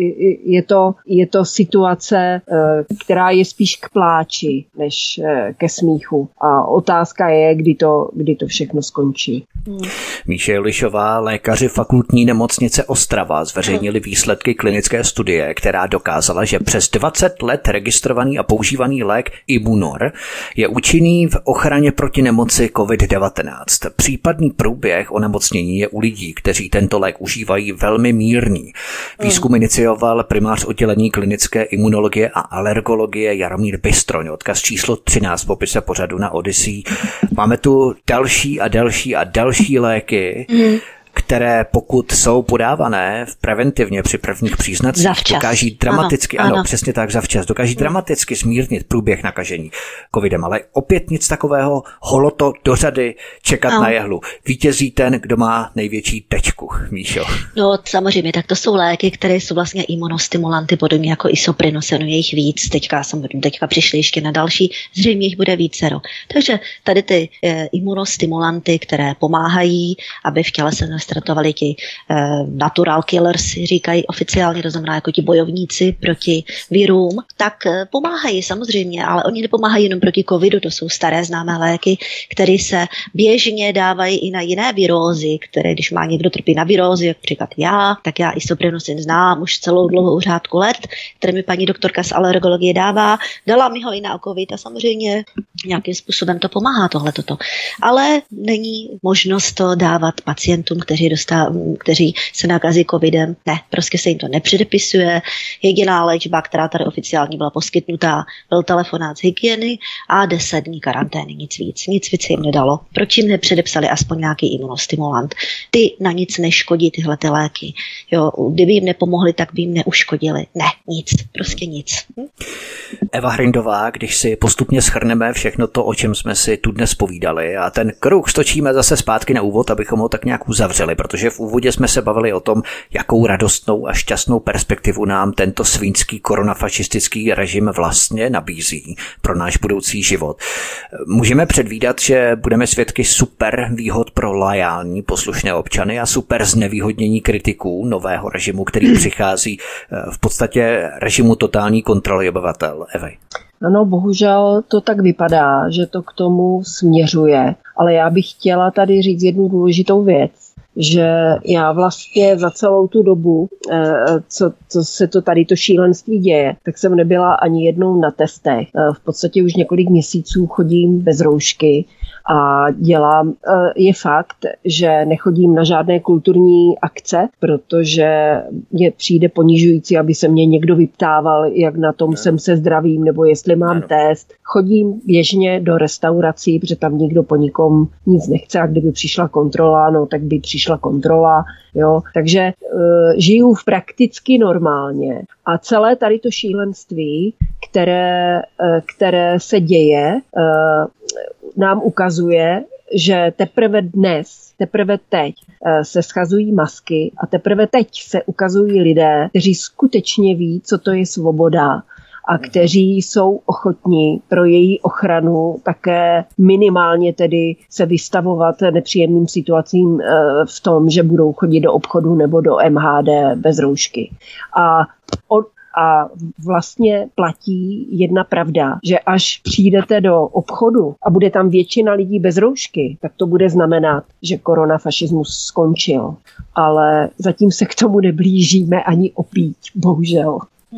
je to situace, která je spíš k pláči, než ke smíchu. A otázka je, kdy to všechno skončí. Míše Julišová, lékaři fakultní nemocnice Ostrava zveřejnili výsledky klinické studie, která dokázala, že přes 20 let registrovaný a používaný lék Imunor je účinný v ochraně proti nemoci COVID-19. Případný průběh onemocnění je u lidí, kteří tento lék užívají, velmi mírný. Výzkum inicioval primář oddělení klinické imunologie a alergologie Jaromír Bystroň, odkaz číslo 13 v popise pořadu na Odyssey. Máme tu další a další a další léky, které pokud jsou podávané preventivně při prvních příznacích, dokáží dramaticky, ano, přesně tak, zavčas, dokáží dramaticky zmírnit průběh nakažení covidem, ale opět nic takového, holoto do řady, čekat na jehlu. Vítězí ten, kdo má největší tečku, Míšo. No samozřejmě, tak to jsou léky, které jsou vlastně imunostimulanty, podobně jako Isoprinosinu, je jich víc, teďka přišli ještě na další, zřejmě jich bude vícero. Takže tady ty imunostimulanty, které pomáhají, aby v těle se startovali ti natural killers, říkají oficiálně, to znamená jako ti bojovníci proti virům, tak pomáhají samozřejmě, ale oni nepomáhají jenom proti covidu, to jsou staré známé léky, které se běžně dávají i na jiné virózy, které když má někdo trpí na virózy, jak příklad já, tak já isoprenosin znám už celou dlouhou řádku let, které mi paní doktorka z alergologie dává, dala mi ho i na covid a samozřejmě nějakým způsobem to pomáhá tohletoto. Ale není možnost to dávat pacientům, kteří se nakazí covidem. Ne, prostě se jim to nepředepisuje. Jediná léčba, která tady oficiálně byla poskytnutá, byl telefonát z hygieny a 10 dní karantény, nic víc. Nic víc jim nedalo. Proč jim nepředepsali aspoň nějaký imunostimulant? Ty na nic neškodí tyhle ty léky. Jo, kdyby jim nepomohli, tak by jim neuškodili. Ne, nic, prostě nic. Eva Hrindová, když si postupně shrneme všechno to, o čem jsme si tu dnes povídali a ten kruh stočíme zase zpátky na úvod, abychom ho tak nějak uzavřeli, protože v úvodě jsme se bavili o tom, jakou radostnou a šťastnou perspektivu nám tento svínský koronafašistický režim vlastně nabízí pro náš budoucí život. Můžeme předvídat, že budeme svědky super výhod pro loajální poslušné občany a super znevýhodnění kritiků nového režimu, který přichází v podstatě režimu totální kontroly obyvatel. Evy. Ano, bohužel to tak vypadá, že to k tomu směřuje, ale já bych chtěla tady říct jednu důležitou věc, že já vlastně za celou tu dobu, co se to tady to šílenství děje, tak jsem nebyla ani jednou na testech. V podstatě už několik měsíců chodím bez roušky a je fakt, že nechodím na žádné kulturní akce, protože mě přijde ponižující, aby se mě někdo vyptával, jak na tom jsem se zdravím, nebo jestli mám test. Chodím běžně do restaurací, protože tam nikdo po nikom nic nechce a kdyby přišla kontrola, no tak by přišla kontrola, jo. Takže žiju prakticky normálně a celé tady to šílenství, které se děje, nám ukazuje, že teprve teď se schazují masky a teprve teď se ukazují lidé, kteří skutečně ví, co to je svoboda a kteří jsou ochotní pro její ochranu také minimálně tedy se vystavovat nepříjemným situacím v tom, že budou chodit do obchodu nebo do MHD bez roušky. A vlastně platí jedna pravda, že až přijdete do obchodu a bude tam většina lidí bez roušky, tak to bude znamenat, že koronafašismus skončil. Ale zatím se k tomu neblížíme ani opít, bohužel.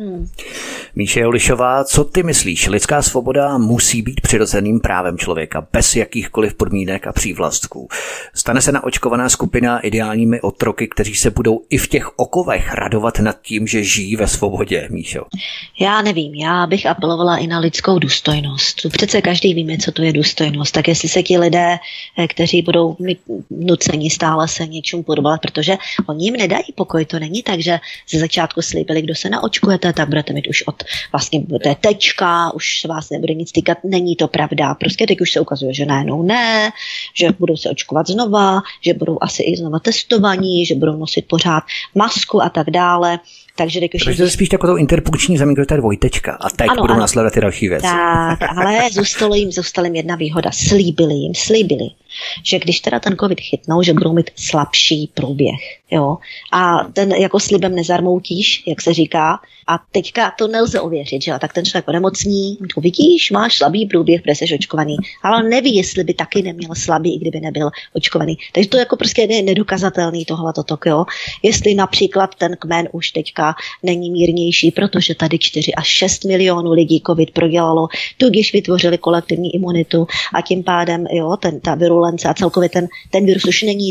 Míše Jolišová, co ty myslíš? Lidská svoboda musí být přirozeným právem člověka, bez jakýchkoliv podmínek a přívlastků. Stane se naočkovaná skupina ideálními otroky, kteří se budou i v těch okovech radovat nad tím, že žijí ve svobodě, Míšo? Já nevím, já bych apelovala i na lidskou důstojnost. Přece každý víme, co to je důstojnost. Tak jestli se ti lidé, kteří budou nuceni stále se něčemu podobat, protože oni jim nedají pokoj, to není tak, že ze začátku slíbili, kdo se naočkuje, tak budete mít už od vlastně té tečka, už se vás nebude nic týkat, není to pravda. Prostě teď už se ukazuje, že najednou ne, že budou se očkovat znova, že budou asi i znova testovaní, že budou nosit pořád masku a tak dále. Takže to je spíš takovou interpunkční zemí, kde to je dvojtečka a teď budou následovat ty další věci. Tak, ale zůstala jim jedna výhoda. Slíbili, že když teda ten covid chytnou, že budou mít slabší průběh. Jo? A ten jako slibem nezarmoutíš, jak se říká, a teďka to nelze ověřit, že jo? Tak ten člověk onemocní, to vidíš, máš slabý průběh, protože jsi očkovaný, ale neví, jestli by taky neměl slabý, i kdyby nebyl očkovaný. Takže to jako prostě je nedokazatelný tohleto, jo? Jestli například ten kmen už teďka není mírnější, protože tady 4 až 6 milionů lidí covid prodělalo, tudíž vytvořili kolektivní imunitu a tím pádem, jo, ta virulence a celkově ten virus už není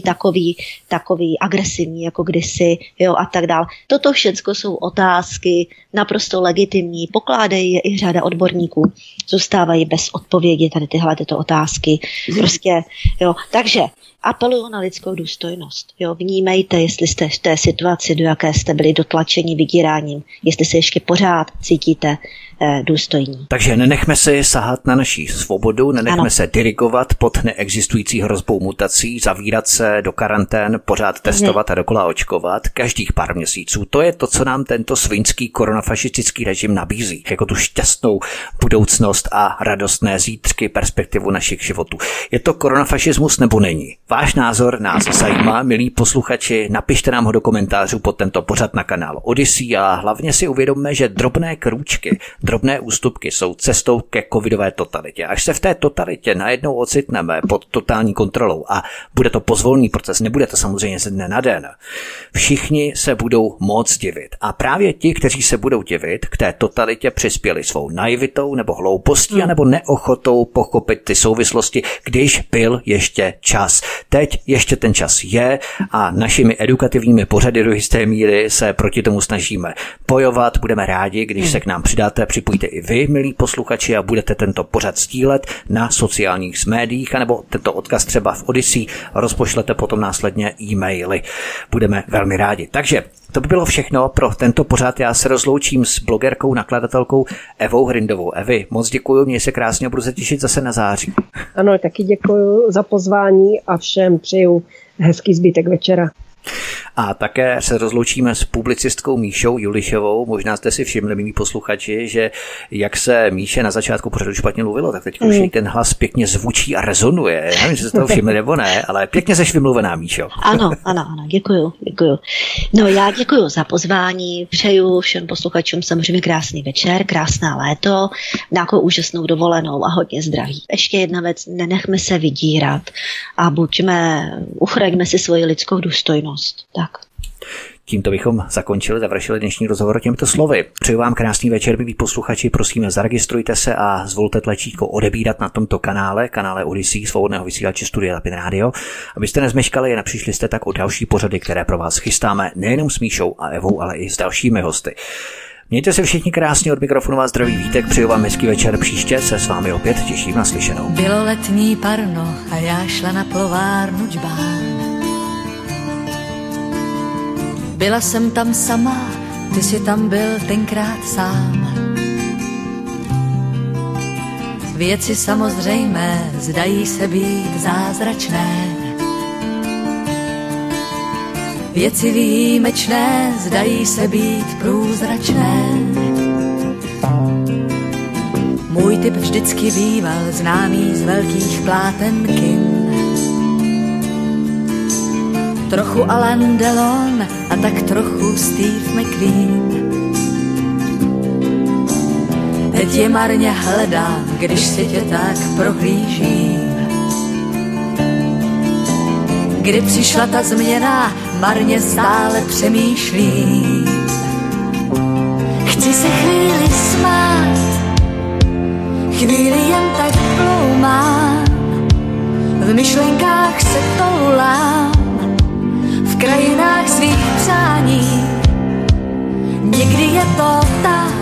takový agresivní jako kdysi, jo, a tak dál. Toto všecko jsou otázky naprosto legitimní, pokládají je i řada odborníků, zůstávají bez odpovědi tady tyto otázky. Prostě, jo, takže apeluju na lidskou důstojnost. Jo, vnímejte, jestli jste v té situaci, do jaké jste byli dotlačeni vydíráním, jestli se ještě pořád cítíte důstojní. Takže nenechme si sahat na naší svobodu, nenechme se dirigovat pod neexistující hrozbou mutací, zavírat se do karantén, pořád testovat a dokola očkovat každých pár měsíců. To je to, co nám tento svinský koronafašistický režim nabízí, jako tu šťastnou budoucnost a radostné zítřky, perspektivu našich životů. Je to koronafašismus nebo není? Váš názor nás zajímá, milí posluchači, napište nám ho do komentářů pod tento pořad na kanál Odyssey a hlavně si uvědomme, že drobné krůčky, drobné ústupky jsou cestou ke covidové totalitě. Až se v té totalitě najednou ocitneme pod totální kontrolou a bude to pozvolný proces, nebude to samozřejmě ze dne na den, všichni se budou moc divit. A právě ti, kteří se budou divit, k té totalitě přispěli svou naivitou nebo hloupostí a nebo neochotou pochopit ty souvislosti, když byl ještě čas. Teď ještě ten čas je a našimi edukativními pořady do jisté míry se proti tomu snažíme bojovat. Budeme rádi, když se k nám přidáte, připojíte i vy, milí posluchači, a budete tento pořad sdílet na sociálních médiích, anebo tento odkaz třeba v Odyssey rozpošlete potom následně e-maily. Budeme velmi rádi. Takže to by bylo všechno pro tento pořad. Já se rozloučím s blogerkou, nakladatelkou Evou Hrindovou. Evi, moc děkuju, měj se krásně a budu se těšit zase na září. Ano, taky děkuju za pozvání a všem přeju hezký zbytek večera. A také se rozloučíme s publicistkou Míšou Julišovou. Možná jste si všimli, milí posluchači, že jak se Míše na začátku pořadu špatně mluvilo, tak teď už ten hlas pěkně zvučí a rezonuje. Já nevím, že jste to všimli nebo ne, ale pěkně seš vymluvená, Míšo. Ano, děkuju. No já děkuju za pozvání, přeju všem posluchačům samozřejmě krásný večer, krásné léto, nějakou úžasnou dovolenou a hodně zdraví. Ještě jedna věc, nenechme se vydírat a uchraňme si svoji lidskou důstojnost. Tak. Tímto bychom završili dnešní rozhovor těmito slovy. Přeju vám krásný večer, milí posluchači, prosím, zaregistrujte se a zvolte tlačítko odebírat na tomto kanále Odyssey, svobodného vysílače Studia Tapin Radio, abyste nezmeškali a nepřišli jste tak o další pořady, které pro vás chystáme nejenom s Míšou a Evou, ale i s dalšími hosty. Mějte se všichni krásně, od mikrofonu vás zdraví Vítek, přeju vám hezký večer, příště se s vámi opět těším na slyšenou. Bylo letní parno a já šla na plovárnu džbán. Byla jsem tam sama, ty jsi tam byl tenkrát sám. Věci samozřejmé zdají se být zázračné. Věci výjimečné zdají se být průzračné. Můj typ vždycky býval známý z velkých pláten kin. Trochu Alain Delon a tak trochu Steve McQueen. Teď je marně hledám, když si tě tak prohlížím. Kdy přišla ta změna, marně stále přemýšlím. Chci se chvíli smát, chvíli jen tak ploumám. V myšlenkách se toulám, v krajinách svých přání. Někdy je to tak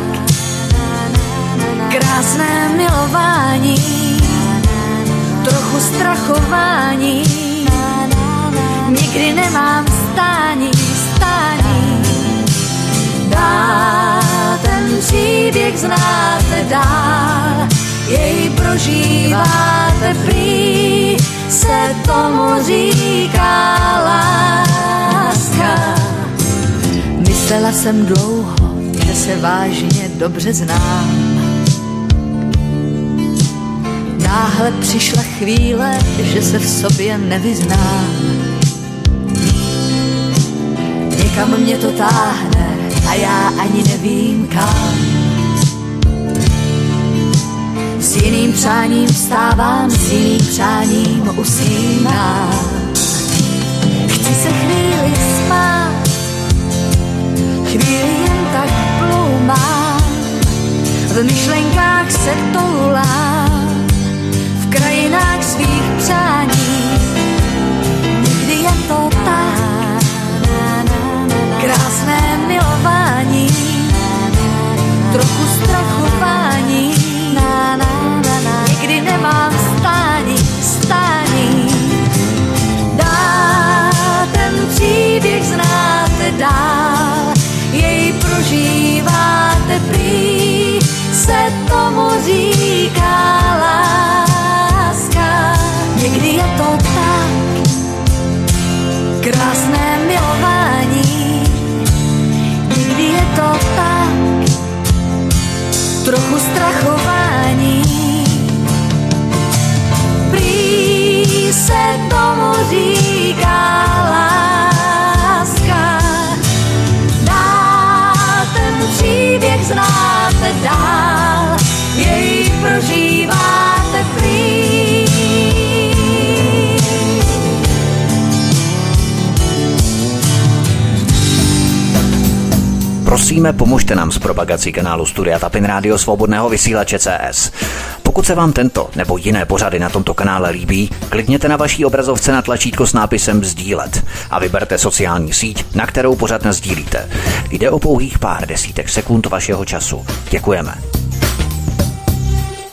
krásné milování, trochu strachování. Nikdy nemám stání. Dál ten příběh znáte dál, jej prožíváte prý, se tomu říká láska. Myslela jsem dlouho, že se vážně dobře znám. Náhle přišla chvíle, že se v sobě nevyznám. Někam mě to táhne a já ani nevím kam. S jiným přáním vstávám, s jiným přáním usínám. Chci se chvíli smát, chvíli jen tak ploumám. V myšlenkách se toulám, v krajinách svých přání. Někdy je to tak krásné milování, trochu strachování. Někdy nemám stání. Dál ten příběh znáte dál, jej prožíváte prý, se tomu říká láska. Někdy je to tak krásné milování, někdy je to tak trochu strachování. Prý se tomu říká Prosíme, pomožte nám s propagací kanálu Studia Tapin Rádio Svobodného vysílače CS. Pokud se vám tento nebo jiné pořady na tomto kanále líbí, klikněte na vaší obrazovce na tlačítko s nápisem sdílet a vyberte sociální síť, na kterou pořad nasdílíte. Jde o pouhých pár desítek sekund vašeho času. Děkujeme.